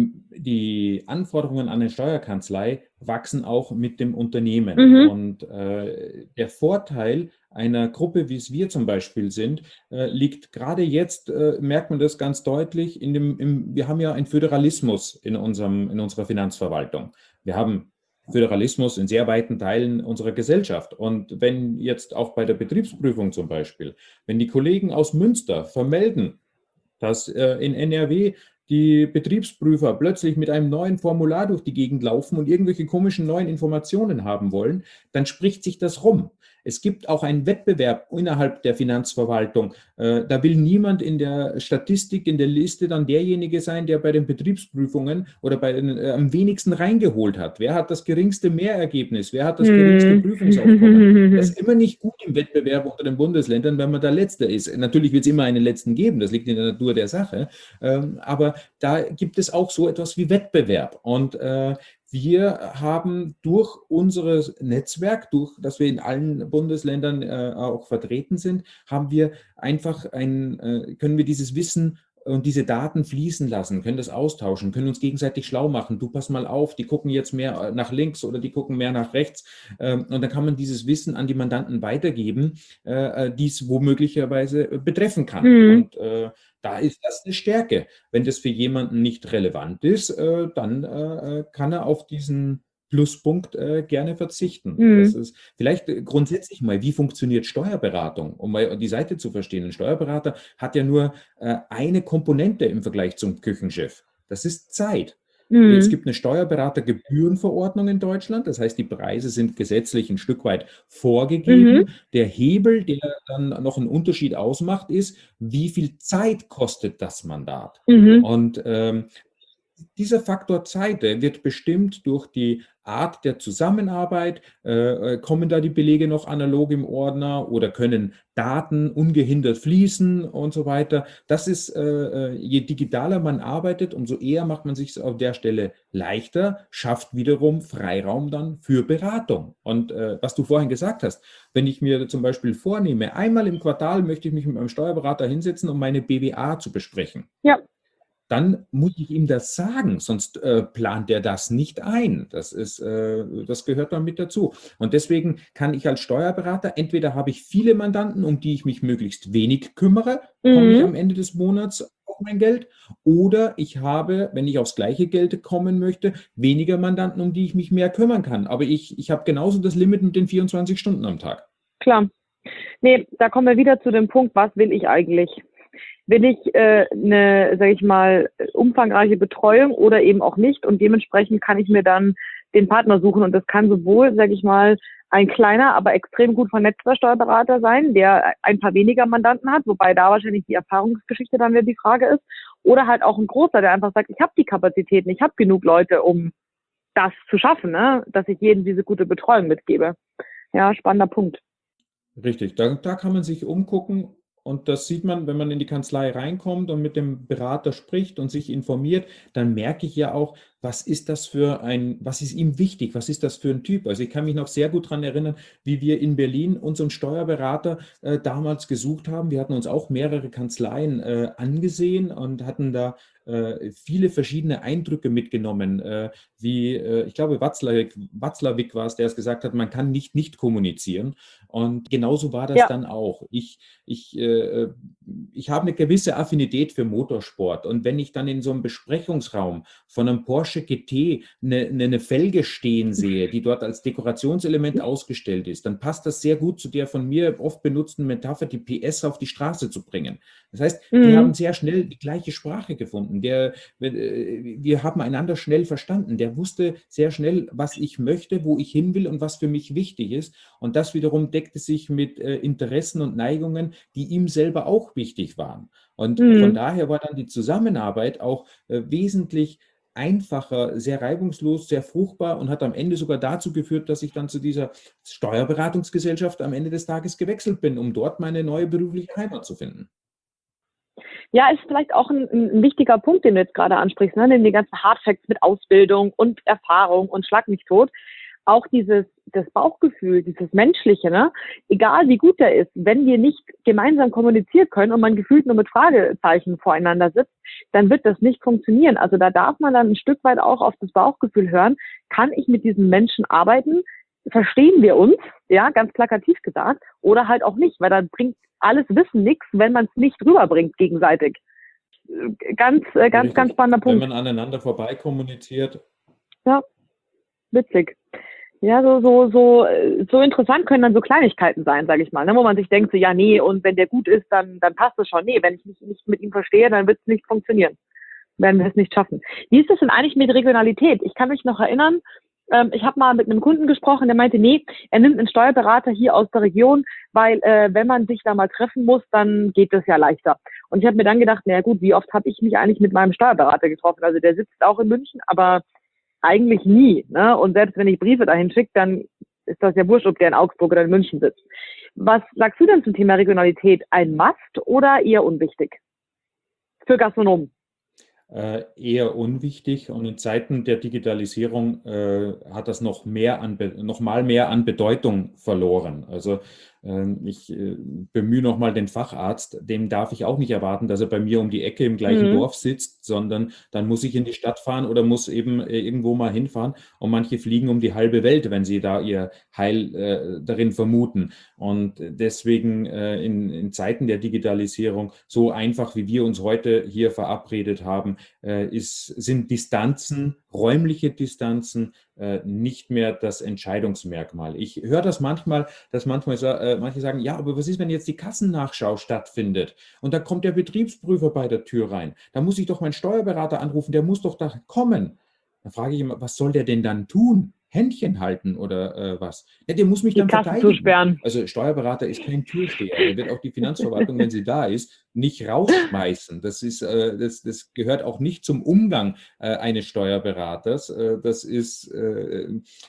die Anforderungen an eine Steuerkanzlei wachsen auch mit dem Unternehmen. Mhm. Und äh, der Vorteil einer Gruppe, wie es wir zum Beispiel sind, äh, liegt gerade jetzt, äh, merkt man das ganz deutlich, in dem, im, wir haben ja einen Föderalismus in unserem, in unserer Finanzverwaltung. Wir haben Föderalismus in sehr weiten Teilen unserer Gesellschaft. Und wenn jetzt auch bei der Betriebsprüfung zum Beispiel, wenn die Kollegen aus Münster vermelden, dass äh, in N R W die Betriebsprüfer plötzlich mit einem neuen Formular durch die Gegend laufen und irgendwelche komischen neuen Informationen haben wollen, dann spricht sich das rum. Es gibt auch einen Wettbewerb innerhalb der Finanzverwaltung. Äh, da will niemand in der Statistik, in der Liste dann derjenige sein, der bei den Betriebsprüfungen oder bei den, äh, am wenigsten reingeholt hat. Wer hat das geringste Mehrergebnis? Wer hat das geringste Mhm. Prüfungsaufkommen? Das ist immer nicht gut im Wettbewerb unter den Bundesländern, wenn man da Letzter ist. Natürlich wird es immer einen Letzten geben, das liegt in der Natur der Sache. Ähm, aber da gibt es auch so etwas wie Wettbewerb. Und äh, wir haben durch unser Netzwerk, durch das wir in allen Bundesländern äh, auch vertreten sind, haben wir einfach ein, äh, können wir dieses Wissen und diese Daten fließen lassen, können das austauschen, können uns gegenseitig schlau machen. Du pass mal auf, die gucken jetzt mehr nach links oder die gucken mehr nach rechts. Ähm, und dann kann man dieses Wissen an die Mandanten weitergeben, äh, die es womöglicherweise betreffen kann. Mhm. Und äh, da ist das eine Stärke. Wenn das für jemanden nicht relevant ist, äh, dann äh, kann er auf diesen Pluspunkt äh, gerne verzichten. Mhm. Das ist vielleicht äh, grundsätzlich mal, wie funktioniert Steuerberatung, um mal die Seite zu verstehen. Ein Steuerberater hat ja nur äh, eine Komponente im Vergleich zum Küchenchef. Das ist Zeit. Mhm. Es gibt eine Steuerberatergebührenverordnung in Deutschland. Das heißt, die Preise sind gesetzlich ein Stück weit vorgegeben. Mhm. Der Hebel, der dann noch einen Unterschied ausmacht, ist, wie viel Zeit kostet das Mandat? Mhm. Und ähm, dieser Faktor Zeit, der wird bestimmt durch die Art der Zusammenarbeit. Äh, kommen da die Belege noch analog im Ordner oder können Daten ungehindert fließen und so weiter? Das ist, äh, je digitaler man arbeitet, umso eher macht man sich auf der Stelle leichter, schafft wiederum Freiraum dann für Beratung. Und äh, was du vorhin gesagt hast, wenn ich mir zum Beispiel vornehme, einmal im Quartal möchte ich mich mit meinem Steuerberater hinsetzen, um meine B W A zu besprechen. Ja. dann muss ich ihm das sagen, sonst äh, plant er das nicht ein. Das ist, äh, das gehört dann mit dazu. Und deswegen kann ich als Steuerberater, entweder habe ich viele Mandanten, um die ich mich möglichst wenig kümmere, komme ich Mhm. am Ende des Monats auf mein Geld, oder ich habe, wenn ich aufs gleiche Geld kommen möchte, weniger Mandanten, um die ich mich mehr kümmern kann. Aber ich, ich habe genauso das Limit mit den vierundzwanzig Stunden am Tag. Klar. Nee, da kommen wir wieder zu dem Punkt, was will ich eigentlich? Will ich äh, eine, sage ich mal, umfangreiche Betreuung oder eben auch nicht? Und dementsprechend kann ich mir dann den Partner suchen. Und das kann sowohl, sage ich mal, ein kleiner, aber extrem gut vernetzter Steuerberater sein, der ein paar weniger Mandanten hat, wobei da wahrscheinlich die Erfahrungsgeschichte dann wieder die Frage ist. Oder halt auch ein großer, der einfach sagt, ich habe die Kapazitäten, ich habe genug Leute, um das zu schaffen, ne? Dass ich jedem diese gute Betreuung mitgebe. Ja, spannender Punkt. Richtig, da, da kann man sich umgucken, und das sieht man, wenn man in die Kanzlei reinkommt und mit dem Berater spricht und sich informiert, dann merke ich ja auch, was ist das für ein, was ist ihm wichtig, was ist das für ein Typ? Also ich kann mich noch sehr gut daran erinnern, wie wir in Berlin unseren Steuerberater äh, damals gesucht haben. Wir hatten uns auch mehrere Kanzleien äh, angesehen und hatten da äh, viele verschiedene Eindrücke mitgenommen, äh, wie, äh, ich glaube, Watzlawick, Watzlawick war es, der es gesagt hat, man kann nicht nicht kommunizieren. Und genauso war das Ja. dann auch. Ich, ich, äh, ich habe eine gewisse Affinität für Motorsport, und wenn ich dann in so einem Besprechungsraum von einem Porsche G T eine, eine, eine Felge stehen sehe, die dort als Dekorationselement ausgestellt ist, dann passt das sehr gut zu der von mir oft benutzten Metapher, die P S auf die Straße zu bringen. Das heißt, die Mhm. haben sehr schnell die gleiche Sprache gefunden. Der, äh, wir haben einander schnell verstanden. Der wusste sehr schnell, was ich möchte, wo ich hin will und was für mich wichtig ist. Und das wiederum deckte sich mit äh, Interessen und Neigungen, die ihm selber auch wichtig waren. Und Mhm. von daher war dann die Zusammenarbeit auch äh, wesentlich einfacher, sehr reibungslos, sehr fruchtbar, und hat am Ende sogar dazu geführt, dass ich dann zu dieser Steuerberatungsgesellschaft am Ende des Tages gewechselt bin, um dort meine neue berufliche Heimat zu finden. Ja, ist vielleicht auch ein, ein wichtiger Punkt, den du jetzt gerade ansprichst, ne? Neben den ganzen Hardfacts mit Ausbildung und Erfahrung und Schlag mich tot. Auch dieses, das Bauchgefühl, dieses Menschliche, ne? Egal wie gut der ist, wenn wir nicht gemeinsam kommunizieren können und man gefühlt nur mit Fragezeichen voreinander sitzt, dann wird das nicht funktionieren. Also da darf man dann ein Stück weit auch auf das Bauchgefühl hören. Kann ich mit diesen Menschen arbeiten? Verstehen wir uns? Ja, ganz plakativ gesagt. Oder halt auch nicht, weil dann bringt alles Wissen nichts, wenn man es nicht rüberbringt gegenseitig. Ganz, äh, ganz, Richtig. ganz spannender Punkt. Wenn man aneinander vorbei kommuniziert. Ja, witzig. Ja, so, so, so, so interessant können dann so Kleinigkeiten sein, sage ich mal, ne? Wo man sich denkt, so, ja, nee, und wenn der gut ist, dann, dann passt es schon. Nee, wenn ich mich nicht mit ihm verstehe, dann wird es nicht funktionieren. Werden wir es nicht schaffen. Wie ist das denn eigentlich mit Regionalität? Ich kann mich noch erinnern, ähm, ich habe mal mit einem Kunden gesprochen, der meinte, nee, er nimmt einen Steuerberater hier aus der Region, weil äh, wenn man sich da mal treffen muss, dann geht das ja leichter. Und ich habe mir dann gedacht, naja gut, wie oft habe ich mich eigentlich mit meinem Steuerberater getroffen? Also der sitzt auch in München, aber eigentlich nie. Ne? Und selbst wenn ich Briefe dahin schicke, dann ist das ja wurscht, ob der in Augsburg oder in München sitzt. Was sagst du denn zum Thema Regionalität? Ein Must oder eher unwichtig? Für Gastronomen. Äh, eher unwichtig, und in Zeiten der Digitalisierung äh, hat das noch mehr an, noch mal mehr an Bedeutung verloren. Also äh, ich äh, bemühe noch mal den Facharzt, dem darf ich auch nicht erwarten, dass er bei mir um die Ecke im gleichen Mhm. Dorf sitzt, sondern dann muss ich in die Stadt fahren oder muss eben äh, irgendwo mal hinfahren, und manche fliegen um die halbe Welt, wenn sie da ihr Heil äh, darin vermuten. Und deswegen äh, in, in Zeiten der Digitalisierung, so einfach wie wir uns heute hier verabredet haben, äh, ist, sind Distanzen, räumliche Distanzen, äh, nicht mehr das Entscheidungsmerkmal. Ich höre das manchmal, dass manchmal äh, manche sagen, ja, aber was ist, wenn jetzt die Kassennachschau stattfindet und da kommt der Betriebsprüfer bei der Tür rein? Da muss ich doch meinen Steuerberater anrufen, der muss doch da kommen. Da frage ich immer, was soll der denn dann tun? Händchen halten oder äh, was? Ja, der muss mich Die dann Kassen verteidigen. zusperren. Also Steuerberater ist kein Türsteher. Der wird auch die Finanzverwaltung, wenn sie da ist, nicht rausschmeißen. Das ist, äh, das, das gehört auch nicht zum Umgang äh, eines Steuerberaters. Äh, das ist, äh,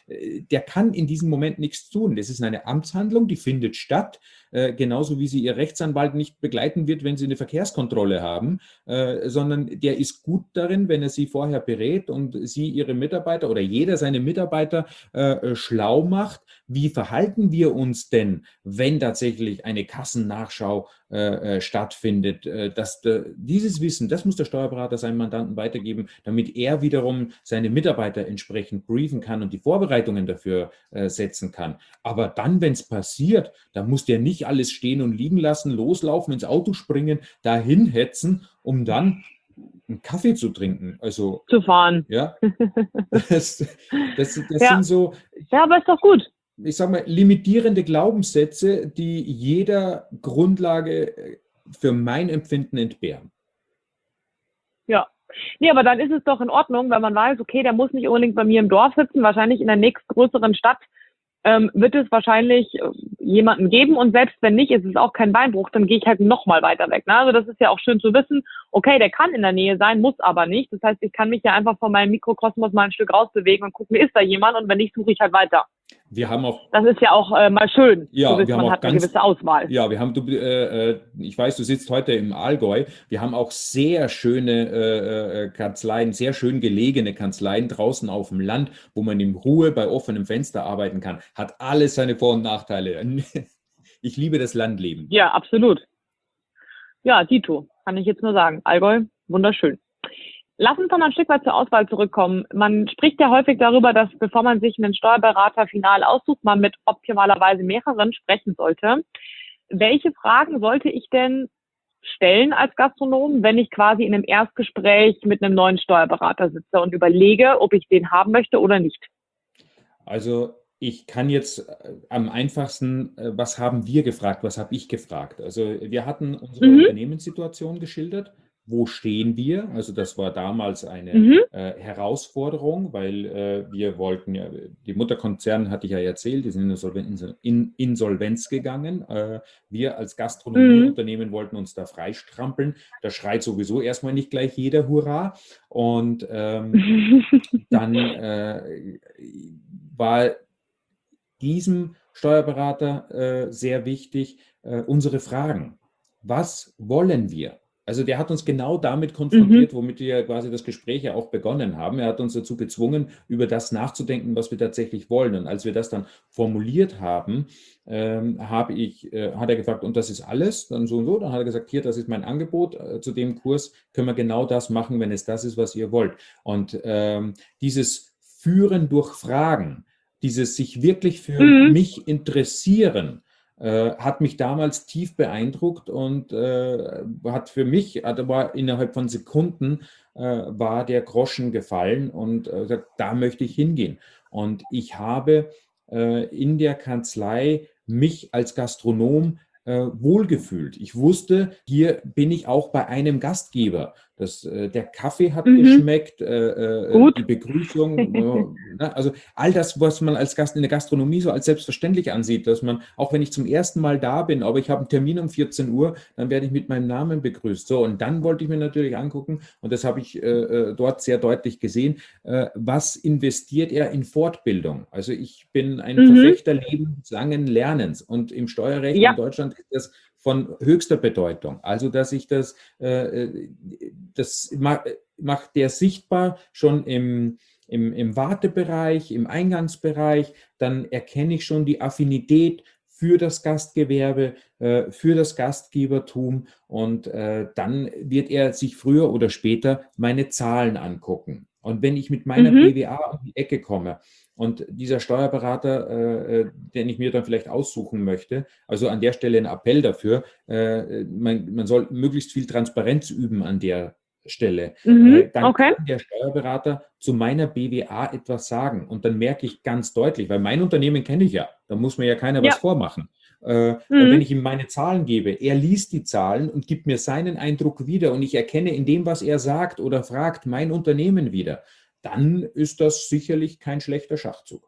der kann in diesem Moment nichts tun. Das ist eine Amtshandlung, die findet statt. Äh, genauso wie sie ihr Rechtsanwalt nicht begleiten wird, wenn sie eine Verkehrskontrolle haben, äh, sondern der ist gut darin, wenn er sie vorher berät und sie ihre Mitarbeiter oder jeder seine Mitarbeiter äh, schlau macht. Wie verhalten wir uns denn, wenn tatsächlich eine Kassennachschau äh, äh, stattfindet. Äh, dass de, dieses Wissen, das muss der Steuerberater seinem Mandanten weitergeben, damit er wiederum seine Mitarbeiter entsprechend briefen kann und die Vorbereitungen dafür äh, setzen kann. Aber dann, wenn es passiert, dann muss der nicht alles stehen und liegen lassen, loslaufen, ins Auto springen, dahin hetzen, um dann einen Kaffee zu trinken. Also Zu fahren. ja, das, das, das Ja. sind so, Ja, aber ist doch gut. ich sag mal, limitierende Glaubenssätze, die jeder Grundlage äh, für mein Empfinden entbehren. Ja. Nee, aber dann ist es doch in Ordnung, wenn man weiß, okay, der muss nicht unbedingt bei mir im Dorf sitzen, wahrscheinlich in der nächstgrößeren Stadt ähm, wird es wahrscheinlich äh, jemanden geben, und selbst wenn nicht, ist es auch kein Beinbruch, dann gehe ich halt nochmal weiter weg. Ne? Also das ist ja auch schön zu wissen, okay, der kann in der Nähe sein, muss aber nicht. Das heißt, ich kann mich ja einfach von meinem Mikrokosmos mal ein Stück rausbewegen und gucken, ist da jemand, und wenn nicht, suche ich halt weiter. Wir haben auch, Das ist ja auch äh, mal schön, ja, zu wissen, wir haben man auch hat eine ganz, gewisse Auswahl. ja, wir haben, du, äh, äh, ich weiß, du sitzt heute im Allgäu. Wir haben auch sehr schöne äh, äh, Kanzleien, sehr schön gelegene Kanzleien draußen auf dem Land, wo man in Ruhe bei offenem Fenster arbeiten kann. Hat alles seine Vor- und Nachteile. Ich liebe das Landleben. Ja, absolut. Ja, Dito, kann ich jetzt nur sagen. Allgäu, wunderschön. Lass uns doch mal ein Stück weit zur Auswahl zurückkommen. Man spricht ja häufig darüber, dass bevor man sich einen Steuerberater final aussucht, man mit optimalerweise mehreren sprechen sollte. Welche Fragen sollte ich denn stellen als Gastronom, wenn ich quasi in einem Erstgespräch mit einem neuen Steuerberater sitze und überlege, ob ich den haben möchte oder nicht? Also ich kann jetzt äh, am einfachsten, äh, was haben wir gefragt, was habe ich gefragt? Also wir hatten unsere Mhm. Unternehmenssituation geschildert. Wo stehen wir? Also das war damals eine Mhm. äh, Herausforderung, weil äh, wir wollten ja, die Mutterkonzerne hatte ich ja erzählt, die sind in Insolvenz, in Insolvenz gegangen. Äh, wir als Gastronomieunternehmen wollten uns da freistrampeln. Da schreit sowieso erstmal nicht gleich jeder Hurra. Und ähm, dann äh, war diesem Steuerberater äh, sehr wichtig, äh, unsere Fragen. Was wollen wir? Also der hat uns genau damit konfrontiert, Mhm. womit wir quasi das Gespräch ja auch begonnen haben. Er hat uns dazu gezwungen, über das nachzudenken, was wir tatsächlich wollen. Und als wir das dann formuliert haben, ähm, habe ich, äh, hat er gefragt, und das ist alles? Dann so und so. Dann hat er gesagt, hier, das ist mein Angebot. Äh, zu dem Kurs können wir genau das machen, wenn es das ist, was ihr wollt. Und ähm, dieses Führen durch Fragen, dieses sich wirklich für Mhm. mich interessieren, äh, hat mich damals tief beeindruckt und äh, hat für mich, also war innerhalb von Sekunden, äh, war der Groschen gefallen und äh, gesagt, da möchte ich hingehen. Und ich habe äh, in der Kanzlei mich als Gastronom äh, wohlgefühlt. Ich wusste, hier bin ich auch bei einem Gastgeber. Das, äh, der Kaffee hat Mhm. geschmeckt, äh, äh, Gut. die Begrüßung, äh, ne, also all das, was man als Gast in der Gastronomie so als selbstverständlich ansieht, dass man, auch wenn ich zum ersten Mal da bin, aber ich habe einen Termin um vierzehn Uhr, dann werde ich mit meinem Namen begrüßt. So, und dann wollte ich mir natürlich angucken, und das habe ich äh, dort sehr deutlich gesehen, äh, was investiert er in Fortbildung? Also ich bin ein Mhm. Verfechter lebenslangen Lernens, und im Steuerrecht Ja. in Deutschland ist das von höchster Bedeutung. Also, dass ich das, äh, das ma- macht der sichtbar schon im, im, im Wartebereich, im Eingangsbereich, dann erkenne ich schon die Affinität für das Gastgewerbe, äh, für das Gastgebertum, und äh, dann wird er sich früher oder später meine Zahlen angucken. Und wenn ich mit meiner Mhm. B W A um die Ecke komme und dieser Steuerberater, äh, äh, den ich mir dann vielleicht aussuchen möchte, also an der Stelle ein Appell dafür, äh, man, man soll möglichst viel Transparenz üben an der Stelle, Mhm. äh, dann Okay. kann der Steuerberater zu meiner B W A etwas sagen. Und dann merke ich ganz deutlich, weil mein Unternehmen kenne ich ja, da muss mir ja keiner was Ja. vormachen. Äh, Und wenn Mhm. ich ihm meine Zahlen gebe, er liest die Zahlen und gibt mir seinen Eindruck wieder, und ich erkenne in dem, was er sagt oder fragt, mein Unternehmen wieder, dann ist das sicherlich kein schlechter Schachzug.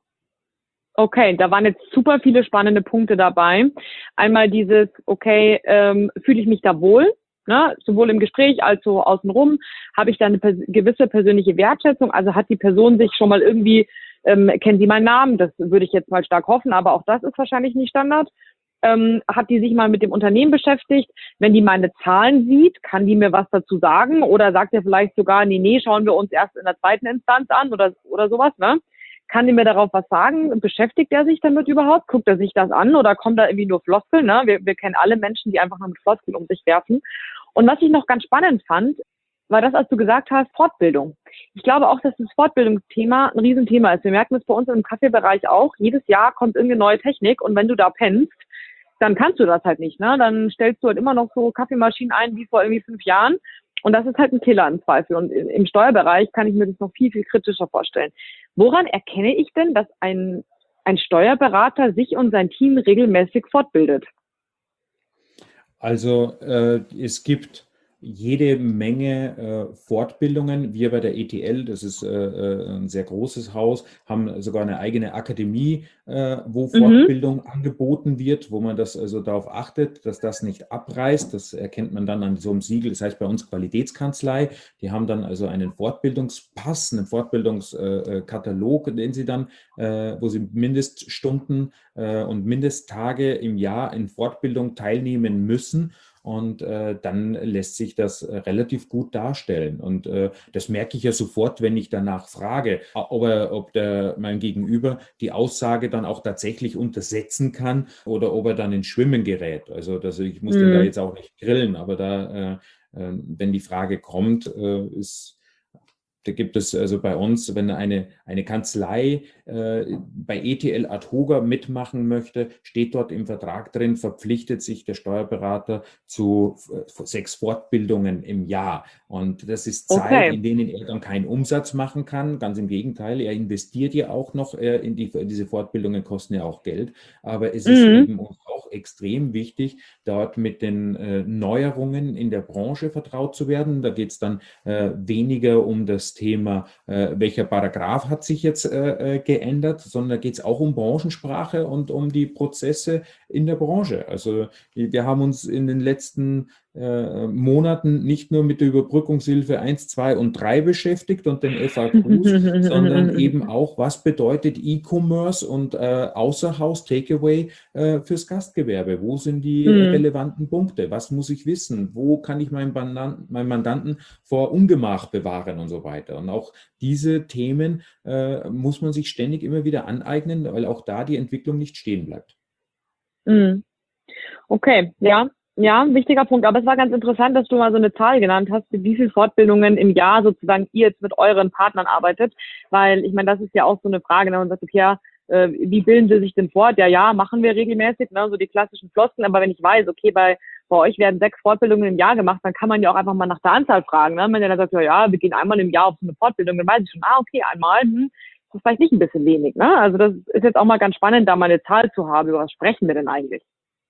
Okay, da waren jetzt super viele spannende Punkte dabei. Einmal dieses, okay, ähm, fühle ich mich da wohl, ne? Sowohl im Gespräch als auch außenrum, habe ich da eine pers- gewisse persönliche Wertschätzung, also hat die Person sich schon mal irgendwie, ähm, kennen sie meinen Namen, das würde ich jetzt mal stark hoffen, aber auch das ist wahrscheinlich nicht Standard. Ähm, hat die sich mal mit dem Unternehmen beschäftigt? Wenn die meine Zahlen sieht, kann die mir was dazu sagen, oder sagt er vielleicht sogar, nee, nee, schauen wir uns erst in der zweiten Instanz an oder, oder sowas, ne? Kann die mir darauf was sagen? Beschäftigt er sich damit überhaupt? Guckt er sich das an oder kommt da irgendwie nur Floskeln? Ne? Wir, wir kennen alle Menschen, die einfach nur mit Floskeln um sich werfen. Und was ich noch ganz spannend fand, war das, als du gesagt hast, Fortbildung. Ich glaube auch, dass das Fortbildungsthema ein Riesenthema ist. Wir merken es bei uns im Kaffeebereich auch. Jedes Jahr kommt irgendeine neue Technik und wenn du da pennst, dann kannst du das halt nicht. Ne? Dann stellst du halt immer noch so Kaffeemaschinen ein wie vor irgendwie fünf Jahren. Und das ist halt ein Killer im Zweifel. Und im Steuerbereich kann ich mir das noch viel, viel kritischer vorstellen. Woran erkenne ich denn, dass ein, ein Steuerberater sich und sein Team regelmäßig fortbildet? Also äh, es gibt jede Menge äh, Fortbildungen. Wir bei der E T L, das ist äh, ein sehr großes Haus, haben sogar eine eigene Akademie, äh, wo Fortbildung mhm. angeboten wird, wo man das also darauf achtet, dass das nicht abreißt. Das erkennt man dann an so einem Siegel, das heißt bei uns Qualitätskanzlei. Die haben dann also einen Fortbildungspass, einen Fortbildungskatalog, den sie dann, äh, wo sie Mindeststunden äh, und Mindesttage im Jahr in Fortbildung teilnehmen müssen. Und äh, dann lässt sich das äh, relativ gut darstellen. Und äh, das merke ich ja sofort, wenn ich danach frage, ob, er, ob der, mein Gegenüber die Aussage dann auch tatsächlich untersetzen kann oder ob er dann ins Schwimmen gerät. Also das, ich muss mhm. den da jetzt auch nicht grillen, aber da, äh, äh, wenn die Frage kommt, äh, ist... Da gibt es also bei uns, wenn eine, eine Kanzlei äh, bei E T L Adhoga mitmachen möchte, steht dort im Vertrag drin, verpflichtet sich der Steuerberater zu äh, sechs Fortbildungen im Jahr. Und das ist Zeit, okay. in denen er dann keinen Umsatz machen kann. Ganz im Gegenteil, er investiert ja auch noch äh, in die, diese Fortbildungen, kosten ja auch Geld. Aber es mhm. ist eben auch extrem wichtig, dort mit den äh, Neuerungen in der Branche vertraut zu werden. Da geht es dann äh, weniger um das Thema, äh, welcher Paragraph hat sich jetzt äh, geändert, sondern da geht es auch um Branchensprache und um die Prozesse in der Branche. Also wir haben uns in den letzten äh, Monaten nicht nur mit der Überbrückungshilfe eins, zwei und drei beschäftigt und den F A Qs, sondern eben auch, was bedeutet E-Commerce und äh, Außerhaus Takeaway äh, fürs Gastgewerbe? Wo sind die mhm. relevanten Punkte? Was muss ich wissen? Wo kann ich meinen Mandanten, meinen Mandanten vor Ungemach bewahren und so weiter? Und auch diese Themen äh, muss man sich ständig immer wieder aneignen, weil auch da die Entwicklung nicht stehen bleibt. Mhm. Okay, ja. Ja, ein wichtiger Punkt. Aber es war ganz interessant, dass du mal so eine Zahl genannt hast, wie viele Fortbildungen im Jahr sozusagen ihr jetzt mit euren Partnern arbeitet. Weil ich meine, das ist ja auch so eine Frage, ne? Man sagt, okay, ja, äh, wie bilden sie sich denn fort? Ja, ja, machen wir regelmäßig, ne? So die klassischen Floskeln. Aber wenn ich weiß, okay, bei, bei euch werden sechs Fortbildungen im Jahr gemacht, dann kann man ja auch einfach mal nach der Anzahl fragen. Ne? Wenn ihr dann sagt, ja, ja, wir gehen einmal im Jahr auf so eine Fortbildung, dann weiß ich schon, ah, okay, einmal, hm, das ist vielleicht nicht ein bisschen wenig. Ne? Also das ist jetzt auch mal ganz spannend, da mal eine Zahl zu haben. Über was sprechen wir denn eigentlich?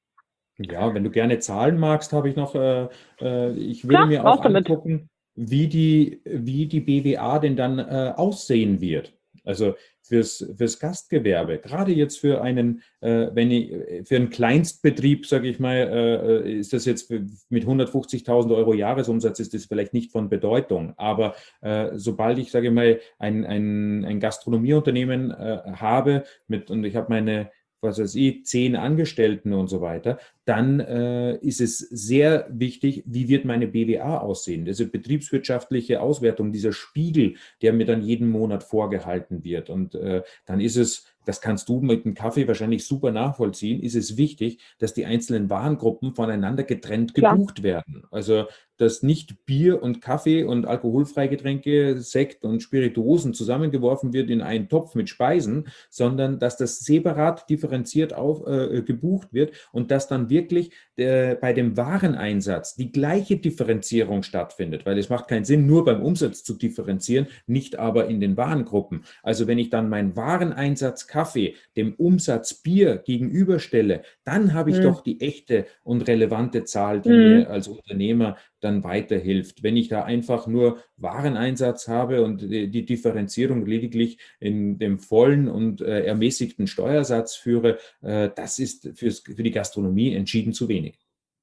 Ja, wenn du gerne Zahlen magst, habe ich noch, äh, äh, ich würde Klar, mir auch damit. angucken, wie die, wie die B W A denn dann äh, aussehen wird. Also fürs, fürs Gastgewerbe, gerade jetzt für einen, äh, wenn ich, für einen Kleinstbetrieb, sage ich mal, äh, ist das jetzt mit hundertfünfzigtausend Euro Jahresumsatz ist das vielleicht nicht von Bedeutung. Aber äh, sobald ich, sage ich mal, ein, ein, ein Gastronomieunternehmen äh, habe mit, und ich habe meine was weiß ich, zehn Angestellten und so weiter, dann äh, ist es sehr wichtig, wie wird meine B W A aussehen? Also betriebswirtschaftliche Auswertung, dieser Spiegel, der mir dann jeden Monat vorgehalten wird. Und äh, dann ist es, das kannst du mit dem Kaffee wahrscheinlich super nachvollziehen, ist es wichtig, dass die einzelnen Warengruppen voneinander getrennt gebucht Klar. werden. Also dass nicht Bier und Kaffee und alkoholfreie Getränke, Sekt und Spirituosen zusammengeworfen wird in einen Topf mit Speisen, sondern dass das separat differenziert auf, äh, gebucht wird und dass dann wirklich äh, bei dem Wareneinsatz die gleiche Differenzierung stattfindet, weil es macht keinen Sinn, nur beim Umsatz zu differenzieren, nicht aber in den Warengruppen. Also wenn ich dann meinen Wareneinsatz Kaffee dem Umsatz Bier gegenüberstelle, dann habe ich mhm. doch die echte und relevante Zahl, die mhm. mir als Unternehmer dann weiterhilft. Wenn ich da einfach nur Wareneinsatz habe und die, die Differenzierung lediglich in dem vollen und äh, ermäßigten Steuersatz führe, äh, das ist fürs, für die Gastronomie entschieden zu wenig.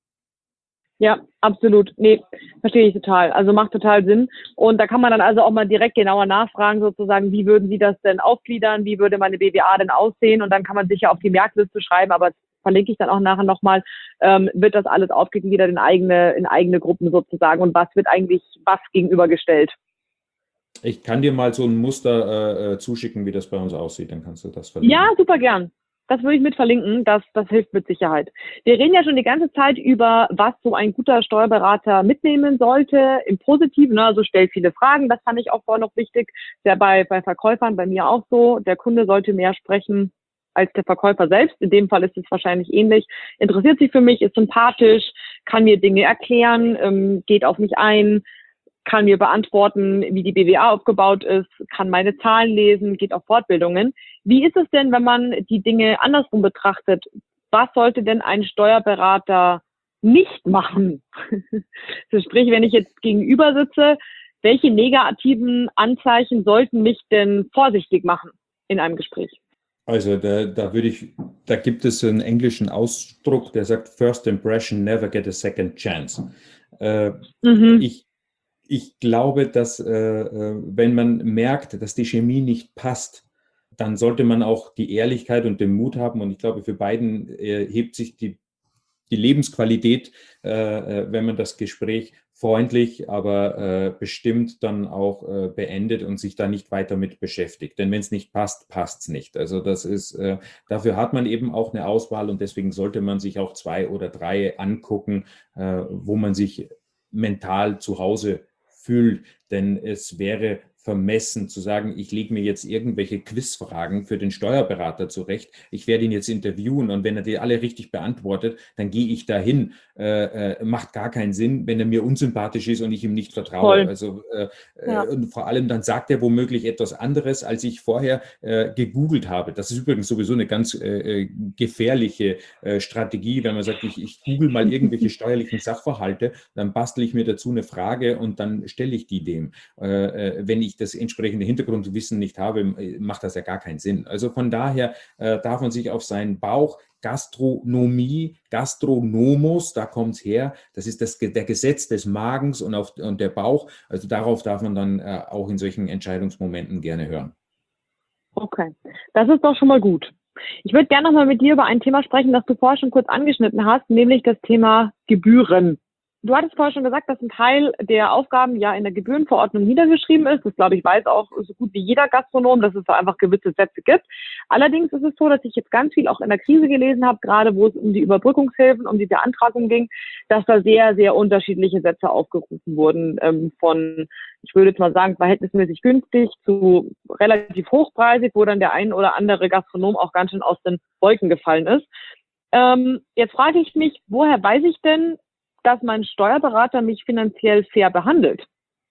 Ja, absolut. Nee, verstehe ich total. Also macht total Sinn. Und da kann man dann also auch mal direkt genauer nachfragen, sozusagen, wie würden Sie das denn aufgliedern? Wie würde meine B W A denn aussehen? Und dann kann man sicher auf die Merkliste schreiben, aber verlinke ich dann auch nachher nochmal, ähm, wird das alles aufgegliedert in eigene, in eigene Gruppen sozusagen und was wird eigentlich was gegenübergestellt? Ich kann dir mal so ein Muster äh, zuschicken, wie das bei uns aussieht, dann kannst du das verlinken. Ja, super gern. Das würde ich mit verlinken, das, das hilft mit Sicherheit. Wir reden ja schon die ganze Zeit über, was so ein guter Steuerberater mitnehmen sollte, im Positiven, ne? Also stellt viele Fragen, das fand ich auch vorher noch wichtig. Ja, bei, bei Verkäufern, bei mir auch so, der Kunde sollte mehr sprechen als der Verkäufer selbst. In dem Fall ist es wahrscheinlich ähnlich. Interessiert sich für mich, ist sympathisch, kann mir Dinge erklären, ähm, geht auf mich ein, kann mir beantworten, wie die B W A aufgebaut ist, kann meine Zahlen lesen, geht auf Fortbildungen. Wie ist es denn, wenn man die Dinge andersrum betrachtet? Was sollte denn ein Steuerberater nicht machen? Also sprich, wenn ich jetzt gegenüber sitze, welche negativen Anzeichen sollten mich denn vorsichtig machen in einem Gespräch? Also da, da würde ich, da gibt es einen englischen Ausdruck, der sagt, First impression never get a second chance. Äh, Mhm. Ich Ich glaube, dass äh, wenn man merkt, dass die Chemie nicht passt, dann sollte man auch die Ehrlichkeit und den Mut haben. Und ich glaube, für beiden äh, hebt sich die, die Lebensqualität, äh, wenn man das Gespräch freundlich, aber äh, bestimmt dann auch äh, beendet und sich da nicht weiter mit beschäftigt. Denn wenn es nicht passt, passt es nicht. Also das ist, äh, dafür hat man eben auch eine Auswahl und deswegen sollte man sich auch zwei oder drei angucken, äh, wo man sich mental zu Hause fühlt, denn es wäre vermessen zu sagen, ich lege mir jetzt irgendwelche Quizfragen für den Steuerberater zurecht, ich werde ihn jetzt interviewen und wenn er die alle richtig beantwortet, dann gehe ich dahin. Äh, äh, macht gar keinen Sinn, wenn er mir unsympathisch ist und ich ihm nicht vertraue. Voll. Also äh, Ja. äh, und vor allem dann sagt er womöglich etwas anderes, als ich vorher äh, gegoogelt habe. Das ist übrigens sowieso eine ganz äh, gefährliche äh, Strategie, wenn man sagt, ich, ich google mal irgendwelche steuerlichen Sachverhalte, dann bastel ich mir dazu eine Frage und dann stelle ich die dem. Äh, wenn ich das entsprechende Hintergrundwissen nicht habe, macht das ja gar keinen Sinn. Also von daher äh, darf man sich auf seinen Bauch, Gastronomie, Gastronomus, da kommt es her, das ist das, der Gesetz des Magens und, auf, und der Bauch, also darauf darf man dann äh, auch in solchen Entscheidungsmomenten gerne hören. Okay, das ist doch schon mal gut. Ich würde gerne nochmal mit dir über ein Thema sprechen, das du vorher schon kurz angeschnitten hast, nämlich das Thema Gebühren. Du hattest vorher schon gesagt, dass ein Teil der Aufgaben ja in der Gebührenverordnung niedergeschrieben ist. Das, glaube ich, weiß auch so gut wie jeder Gastronom, dass es da einfach gewisse Sätze gibt. Allerdings ist es so, dass ich jetzt ganz viel auch in der Krise gelesen habe, gerade wo es um die Überbrückungshilfen, um die Beantragung ging, dass da sehr, sehr unterschiedliche Sätze aufgerufen wurden, ähm, von, ich würde jetzt mal sagen, verhältnismäßig günstig zu relativ hochpreisig, wo dann der ein oder andere Gastronom auch ganz schön aus den Wolken gefallen ist. Ähm, jetzt frage ich mich, woher weiß ich denn, dass mein Steuerberater mich finanziell fair behandelt?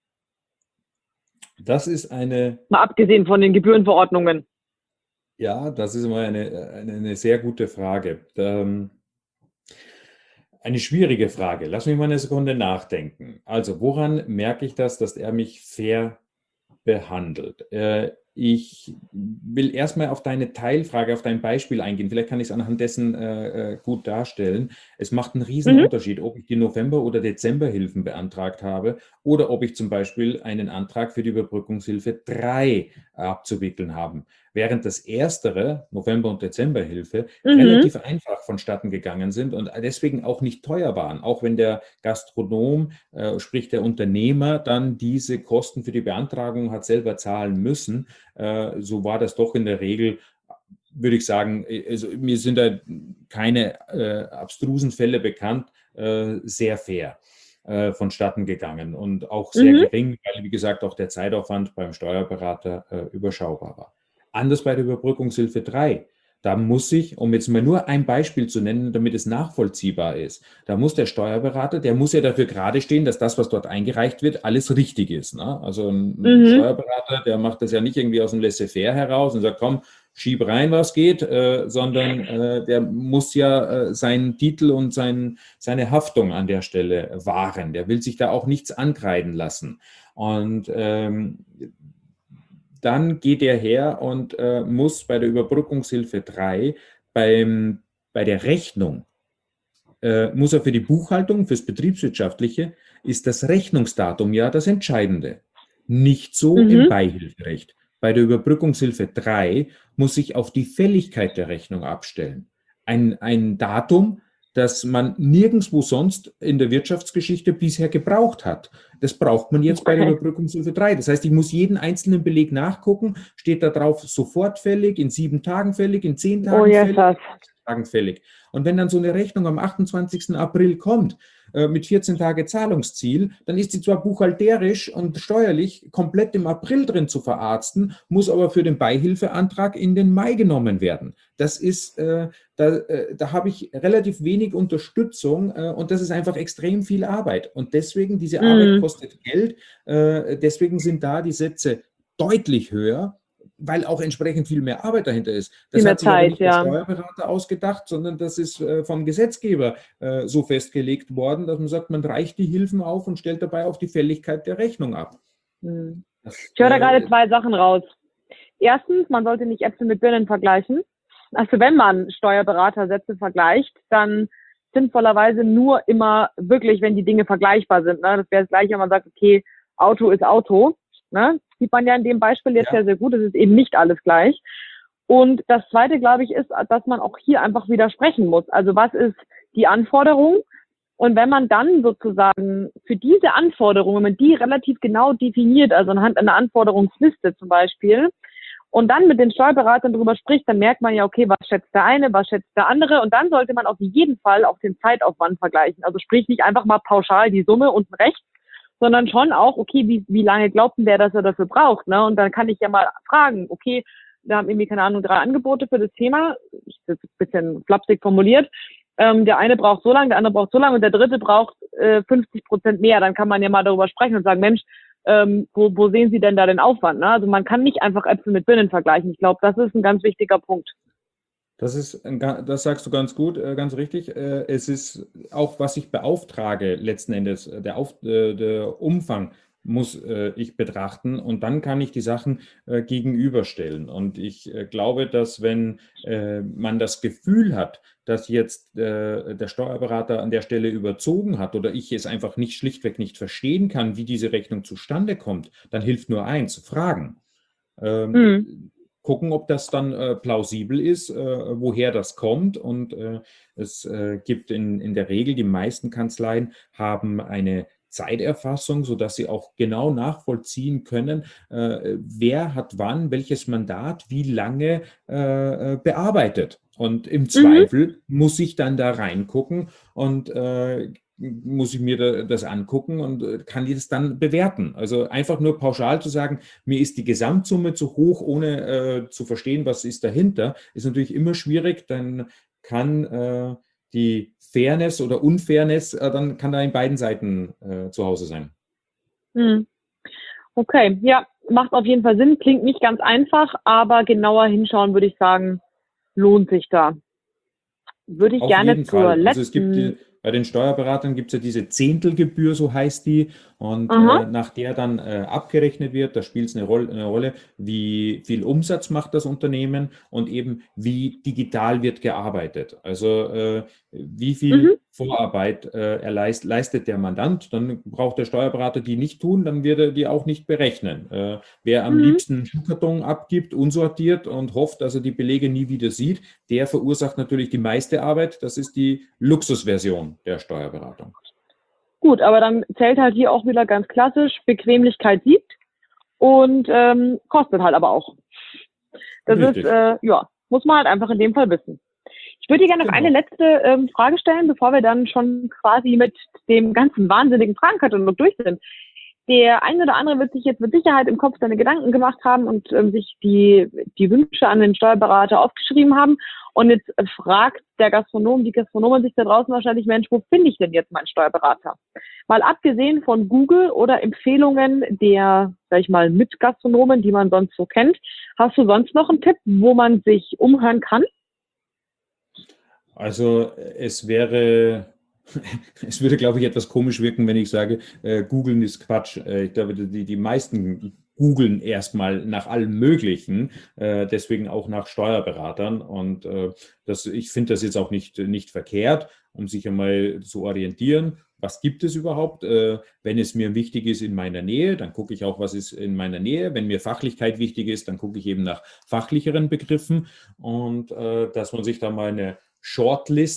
Das ist eine... Mal abgesehen von den Gebührenverordnungen. Ja, das ist mal eine, eine, eine sehr gute Frage. Ähm, eine schwierige Frage. Lass mich mal eine Sekunde nachdenken. Also, woran merke ich das, dass er mich fair behandelt? Äh, Ich will erstmal auf deine Teilfrage, auf dein Beispiel eingehen. Vielleicht kann ich es anhand dessen äh, gut darstellen. Es macht einen riesen Mhm. Unterschied, ob ich die November- oder Dezemberhilfen beantragt habe oder ob ich zum Beispiel einen Antrag für die Überbrückungshilfe drei abzuwickeln habe. Während das erstere, November- und Dezemberhilfe, Mhm. relativ einfach vonstatten gegangen sind und deswegen auch nicht teuer waren, auch wenn der Gastronom, äh, sprich der Unternehmer, dann diese Kosten für die Beantragung hat selber zahlen müssen. Äh, so war das doch in der Regel, würde ich sagen, also mir sind da keine äh, abstrusen Fälle bekannt, äh, sehr fair äh, vonstatten gegangen und auch sehr Mhm. gering, weil, wie gesagt, auch der Zeitaufwand beim Steuerberater äh, überschaubar war. Anders bei der Überbrückungshilfe drei. Da muss ich, um jetzt mal nur ein Beispiel zu nennen, damit es nachvollziehbar ist, da muss der Steuerberater, der muss ja dafür gerade stehen, dass das, was dort eingereicht wird, alles richtig ist. Ne? Also ein Mhm. Steuerberater, der macht das ja nicht irgendwie aus dem Laissez-faire heraus und sagt, komm, schieb rein, was geht, äh, sondern äh, der muss ja äh, seinen Titel und sein, seine Haftung an der Stelle wahren. Der will sich da auch nichts ankreiden lassen. Und ähm, dann geht er her und äh, muss bei der Überbrückungshilfe drei beim, bei der Rechnung, äh, muss er für die Buchhaltung, fürs Betriebswirtschaftliche, ist das Rechnungsdatum ja das Entscheidende. Nicht so Mhm. im Beihilferecht. Bei der Überbrückungshilfe drei muss ich auf die Fälligkeit der Rechnung abstellen. Ein, ein Datum, das man nirgendwo sonst in der Wirtschaftsgeschichte bisher gebraucht hat. Das braucht man jetzt bei der Okay. Überbrückungshilfe drei. Das heißt, ich muss jeden einzelnen Beleg nachgucken, steht da drauf sofort fällig, in sieben Tagen fällig, in zehn Oh, Tagen yes, fällig, das. Tagen fällig. Und wenn dann so eine Rechnung am achtundzwanzigsten April kommt, äh, mit vierzehn Tage Zahlungsziel, dann ist sie zwar buchhalterisch und steuerlich komplett im April drin zu verarzten, muss aber für den Beihilfeantrag in den Mai genommen werden. Das ist, äh, da, äh, da habe ich relativ wenig Unterstützung äh, und das ist einfach extrem viel Arbeit. Und deswegen, diese Arbeit Mhm. kostet Geld, äh, deswegen sind da die Sätze deutlich höher, weil auch entsprechend viel mehr Arbeit dahinter ist. Das Viel mehr hat sich aber Zeit, nicht der ja. Steuerberater ausgedacht, sondern das ist äh, vom Gesetzgeber äh, so festgelegt worden, dass man sagt, man reicht die Hilfen auf und stellt dabei auf die Fälligkeit der Rechnung ab. Mhm. Das, Ich höre da gerade äh, zwei Sachen raus. Erstens, man sollte nicht Äpfel mit Birnen vergleichen. Also wenn man Steuerberatersätze vergleicht, dann sinnvollerweise nur immer wirklich, wenn die Dinge vergleichbar sind. Ne? Das wäre das Gleiche, wenn man sagt, okay, Auto ist Auto. Ne? Sieht man ja in dem Beispiel jetzt Ja. sehr, sehr gut. Es ist eben nicht alles gleich. Und das Zweite, glaube ich, ist, dass man auch hier einfach widersprechen muss. Also was ist die Anforderung? Und wenn man dann sozusagen für diese Anforderungen, wenn man die relativ genau definiert, also anhand einer Anforderungsliste zum Beispiel, und dann mit den Steuerberatern darüber spricht, dann merkt man ja, okay, was schätzt der eine, was schätzt der andere. Und dann sollte man auf jeden Fall auch den Zeitaufwand vergleichen. Also sprich nicht einfach mal pauschal die Summe unten rechts, sondern schon auch, okay, wie, wie lange glaubt denn der, dass er dafür braucht? Ne? Und dann kann ich ja mal fragen, okay, wir haben irgendwie, keine Ahnung, drei Angebote für das Thema. Ich das ist ein bisschen flapsig formuliert. Ähm, der eine braucht so lange, der andere braucht so lange und der dritte braucht äh, fünfzig Prozent mehr. Dann kann man ja mal darüber sprechen und sagen, Mensch, ähm, wo, wo sehen Sie denn da den Aufwand? Ne? Also man kann nicht einfach Äpfel mit Birnen vergleichen. Ich glaube, das ist ein ganz wichtiger Punkt. Das ist, ein ga- das sagst du ganz gut, äh, ganz richtig. Äh, Es ist auch, was ich beauftrage, letzten Endes, äh, der, Auf, äh, der Umfang muss äh, ich betrachten und dann kann ich die Sachen äh, gegenüberstellen. Und ich äh, glaube, dass wenn äh, man das Gefühl hat, dass jetzt äh, der Steuerberater an der Stelle überzogen hat oder ich es einfach nicht schlichtweg nicht verstehen kann, wie diese Rechnung zustande kommt, dann hilft nur eins, fragen. Hm. Ähm, gucken, ob das dann äh, plausibel ist, äh, woher das kommt. Und äh, es äh, gibt in, in der Regel, die meisten Kanzleien haben eine Zeiterfassung, sodass sie auch genau nachvollziehen können, äh, wer hat wann welches Mandat wie lange äh, äh, bearbeitet. Und im Mhm. Zweifel muss ich dann da reingucken und äh, muss ich mir da, das angucken und äh, kann ich das dann bewerten. Also einfach nur pauschal zu sagen, mir ist die Gesamtsumme zu hoch, ohne äh, zu verstehen, was ist dahinter, ist natürlich immer schwierig. Dann kann äh, die Fairness oder Unfairness, äh, dann kann da in beiden Seiten äh, zu Hause sein. Hm. Okay, ja, macht auf jeden Fall Sinn. Klingt nicht ganz einfach, aber genauer hinschauen würde ich sagen, lohnt sich da. Würde ich Auf gerne jeden zur Fall. Also es gibt die, letzten. bei den Steuerberatern gibt es ja diese Zehntelgebühr, so heißt die, und Aha. äh, nach der dann äh, abgerechnet wird, da spielt es eine, Roll, eine Rolle, wie viel Umsatz macht das Unternehmen und eben wie digital wird gearbeitet. Also äh, wie Mhm. viel Vorarbeit äh, er leist, leistet der Mandant, dann braucht der Steuerberater die nicht tun, dann wird er die auch nicht berechnen. Äh, wer am Mhm. liebsten einen Schuhkarton abgibt, unsortiert und hofft, dass er die Belege nie wieder sieht, der verursacht natürlich die meiste Arbeit. Das ist die Luxusversion der Steuerberatung. Gut, aber dann zählt halt hier auch wieder ganz klassisch, Bequemlichkeit siegt und ähm, kostet halt aber auch. Das ist, Richtig. äh, ja, muss man halt einfach in dem Fall wissen. Ich würde dir gerne noch eine Genau. letzte ähm, Frage stellen, bevor wir dann schon quasi mit dem ganzen wahnsinnigen Fragenkatalog durch sind. Der eine oder andere wird sich jetzt mit Sicherheit im Kopf seine Gedanken gemacht haben und ähm, sich die, die Wünsche an den Steuerberater aufgeschrieben haben. Und jetzt äh, fragt der Gastronom, die Gastronomen sich da draußen wahrscheinlich, Mensch, wo finde ich denn jetzt meinen Steuerberater? Mal abgesehen von Google oder Empfehlungen der, sag ich mal, Mitgastronomen, die man sonst so kennt, hast du sonst noch einen Tipp, wo man sich umhören kann? Also es wäre, es würde, glaube ich, etwas komisch wirken, wenn ich sage, äh, googeln ist Quatsch. Äh, ich glaube, die, die meisten googeln erstmal nach allem Möglichen, äh, deswegen auch nach Steuerberatern. Und äh, das, ich finde das jetzt auch nicht, nicht verkehrt, um sich einmal zu orientieren. Was gibt es überhaupt? Äh, wenn es mir wichtig ist in meiner Nähe, dann gucke ich auch, was ist in meiner Nähe. Wenn mir Fachlichkeit wichtig ist, dann gucke ich eben nach fachlicheren Begriffen und äh, dass man sich da mal eine Shortlist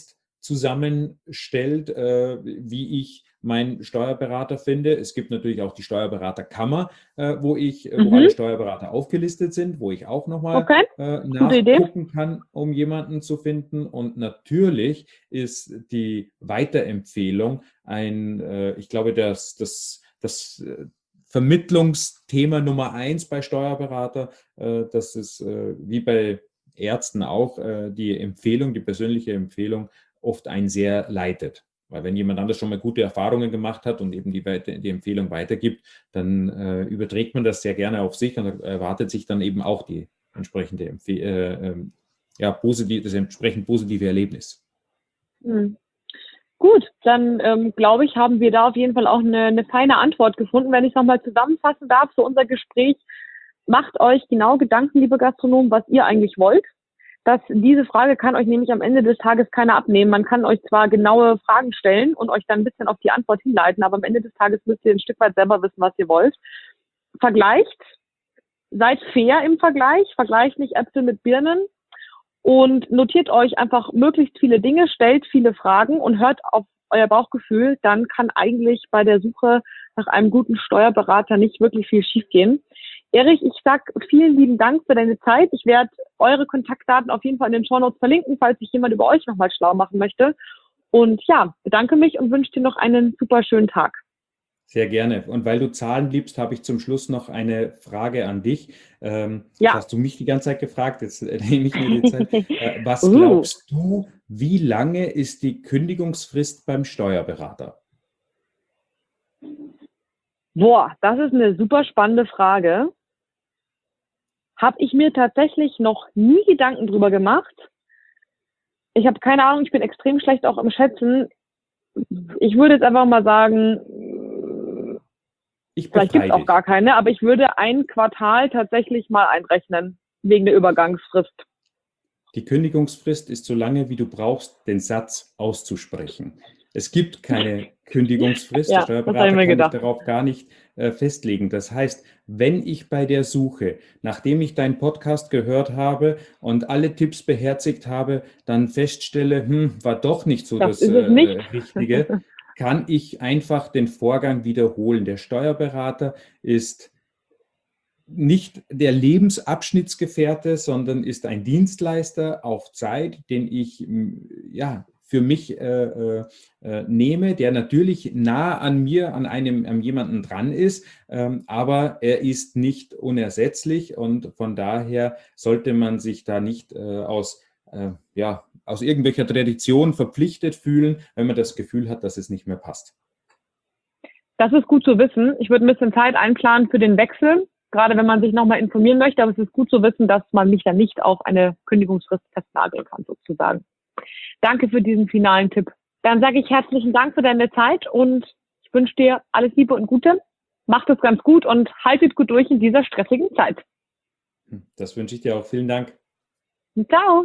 zusammenstellt, äh, wie ich meinen Steuerberater finde. Es gibt natürlich auch die Steuerberaterkammer, äh, wo ich, äh, wo Mhm. alle Steuerberater aufgelistet sind, wo ich auch nochmal Okay, äh, gute Idee. nachgucken kann, um jemanden zu finden. Und natürlich ist die Weiterempfehlung ein, äh, ich glaube, das, das, das äh, Vermittlungsthema Nummer eins bei Steuerberater, äh, das ist äh, wie bei Ärzten auch, äh, die Empfehlung, die persönliche Empfehlung oft einen sehr leitet. Weil wenn jemand anders schon mal gute Erfahrungen gemacht hat und eben die, die Empfehlung weitergibt, dann äh, überträgt man das sehr gerne auf sich und erwartet sich dann eben auch die entsprechende Empfe äh, äh, ja, positiv, das entsprechend positive Erlebnis. Hm. Gut, dann ähm, glaube ich, haben wir da auf jeden Fall auch eine, eine feine Antwort gefunden. Wenn ich nochmal zusammenfassen darf für unser Gespräch, macht euch genau Gedanken, liebe Gastronomen, was ihr eigentlich wollt. Dass diese Frage kann euch nämlich am Ende des Tages keiner abnehmen. Man kann euch zwar genaue Fragen stellen und euch dann ein bisschen auf die Antwort hinleiten, aber am Ende des Tages müsst ihr ein Stück weit selber wissen, was ihr wollt. Vergleicht, seid fair im Vergleich, vergleicht nicht Äpfel mit Birnen und notiert euch einfach möglichst viele Dinge, stellt viele Fragen und hört auf euer Bauchgefühl. Dann kann eigentlich bei der Suche nach einem guten Steuerberater nicht wirklich viel schiefgehen. Erich, ich sag vielen lieben Dank für deine Zeit. Ich werde eure Kontaktdaten auf jeden Fall in den Shownotes verlinken, falls sich jemand über euch nochmal schlau machen möchte. Und ja, bedanke mich und wünsche dir noch einen super schönen Tag. Sehr gerne. Und weil du Zahlen liebst, habe ich zum Schluss noch eine Frage an dich. Ähm, Ja. Jetzt hast du mich die ganze Zeit gefragt, jetzt äh, nehme ich mir die Zeit. Äh, was Uh. glaubst du, wie lange ist die Kündigungsfrist beim Steuerberater? Boah, das ist eine super spannende Frage. Habe ich mir tatsächlich noch nie Gedanken drüber gemacht. Ich habe keine Ahnung, ich bin extrem schlecht auch im Schätzen. Ich würde jetzt einfach mal sagen, Ich vielleicht gibt es auch dich. gar keine, aber ich würde ein Quartal tatsächlich mal einrechnen, wegen der Übergangsfrist. Die Kündigungsfrist ist so lange, wie du brauchst, den Satz auszusprechen. Es gibt keine Kündigungsfrist. Ja, Der Steuerberater das hab ich mir kann dich gedacht. darauf gar nicht äh, festlegen. Das heißt, wenn ich bei der Suche, nachdem ich deinen Podcast gehört habe und alle Tipps beherzigt habe, dann feststelle, hm, war doch nicht so Das das, ist es äh, nicht. Richtige, kann ich einfach den Vorgang wiederholen. Der Steuerberater ist nicht der Lebensabschnittsgefährte, sondern ist ein Dienstleister auf Zeit, den ich ja für mich äh, äh, nehme, der natürlich nah an mir, an einem, an jemanden dran ist, ähm, aber er ist nicht unersetzlich und von daher sollte man sich da nicht äh, aus, äh, ja, aus irgendwelcher Tradition verpflichtet fühlen, wenn man das Gefühl hat, dass es nicht mehr passt. Das ist gut zu wissen. Ich würde ein bisschen Zeit einplanen für den Wechsel, gerade wenn man sich nochmal informieren möchte, aber es ist gut zu wissen, dass man mich dann nicht auf eine Kündigungsfrist festnageln kann, sozusagen. Danke für diesen finalen Tipp. Dann sage ich herzlichen Dank für deine Zeit und ich wünsche dir alles Liebe und Gute. Macht es ganz gut und haltet gut durch in dieser stressigen Zeit. Das wünsche ich dir auch. Vielen Dank. Ciao.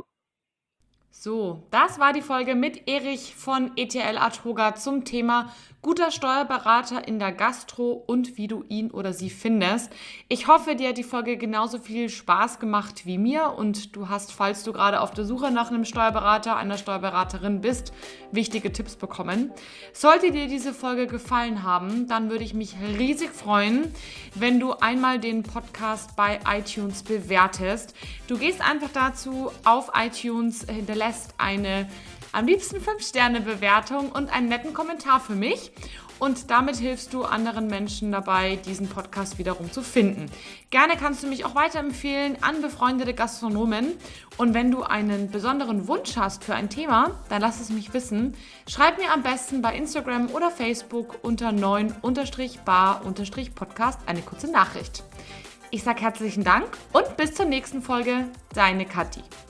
So, das war die Folge mit Erich von E T L Adhoga zum Thema guter Steuerberater in der Gastro und wie du ihn oder sie findest. Ich hoffe, dir hat die Folge genauso viel Spaß gemacht wie mir und du hast, falls du gerade auf der Suche nach einem Steuerberater, einer Steuerberaterin bist, wichtige Tipps bekommen. Sollte dir diese Folge gefallen haben, dann würde ich mich riesig freuen, wenn du einmal den Podcast bei iTunes bewertest. Du gehst einfach dazu auf iTunes, hinterlässt eine am liebsten fünf Sterne Bewertung und einen netten Kommentar für mich. Und damit hilfst du anderen Menschen dabei, diesen Podcast wiederum zu finden. Gerne kannst du mich auch weiterempfehlen an befreundete Gastronomen. Und wenn du einen besonderen Wunsch hast für ein Thema, dann lass es mich wissen. Schreib mir am besten bei Instagram oder Facebook unter neun bar Podcast eine kurze Nachricht. Ich sage herzlichen Dank und bis zur nächsten Folge. Deine Kathi.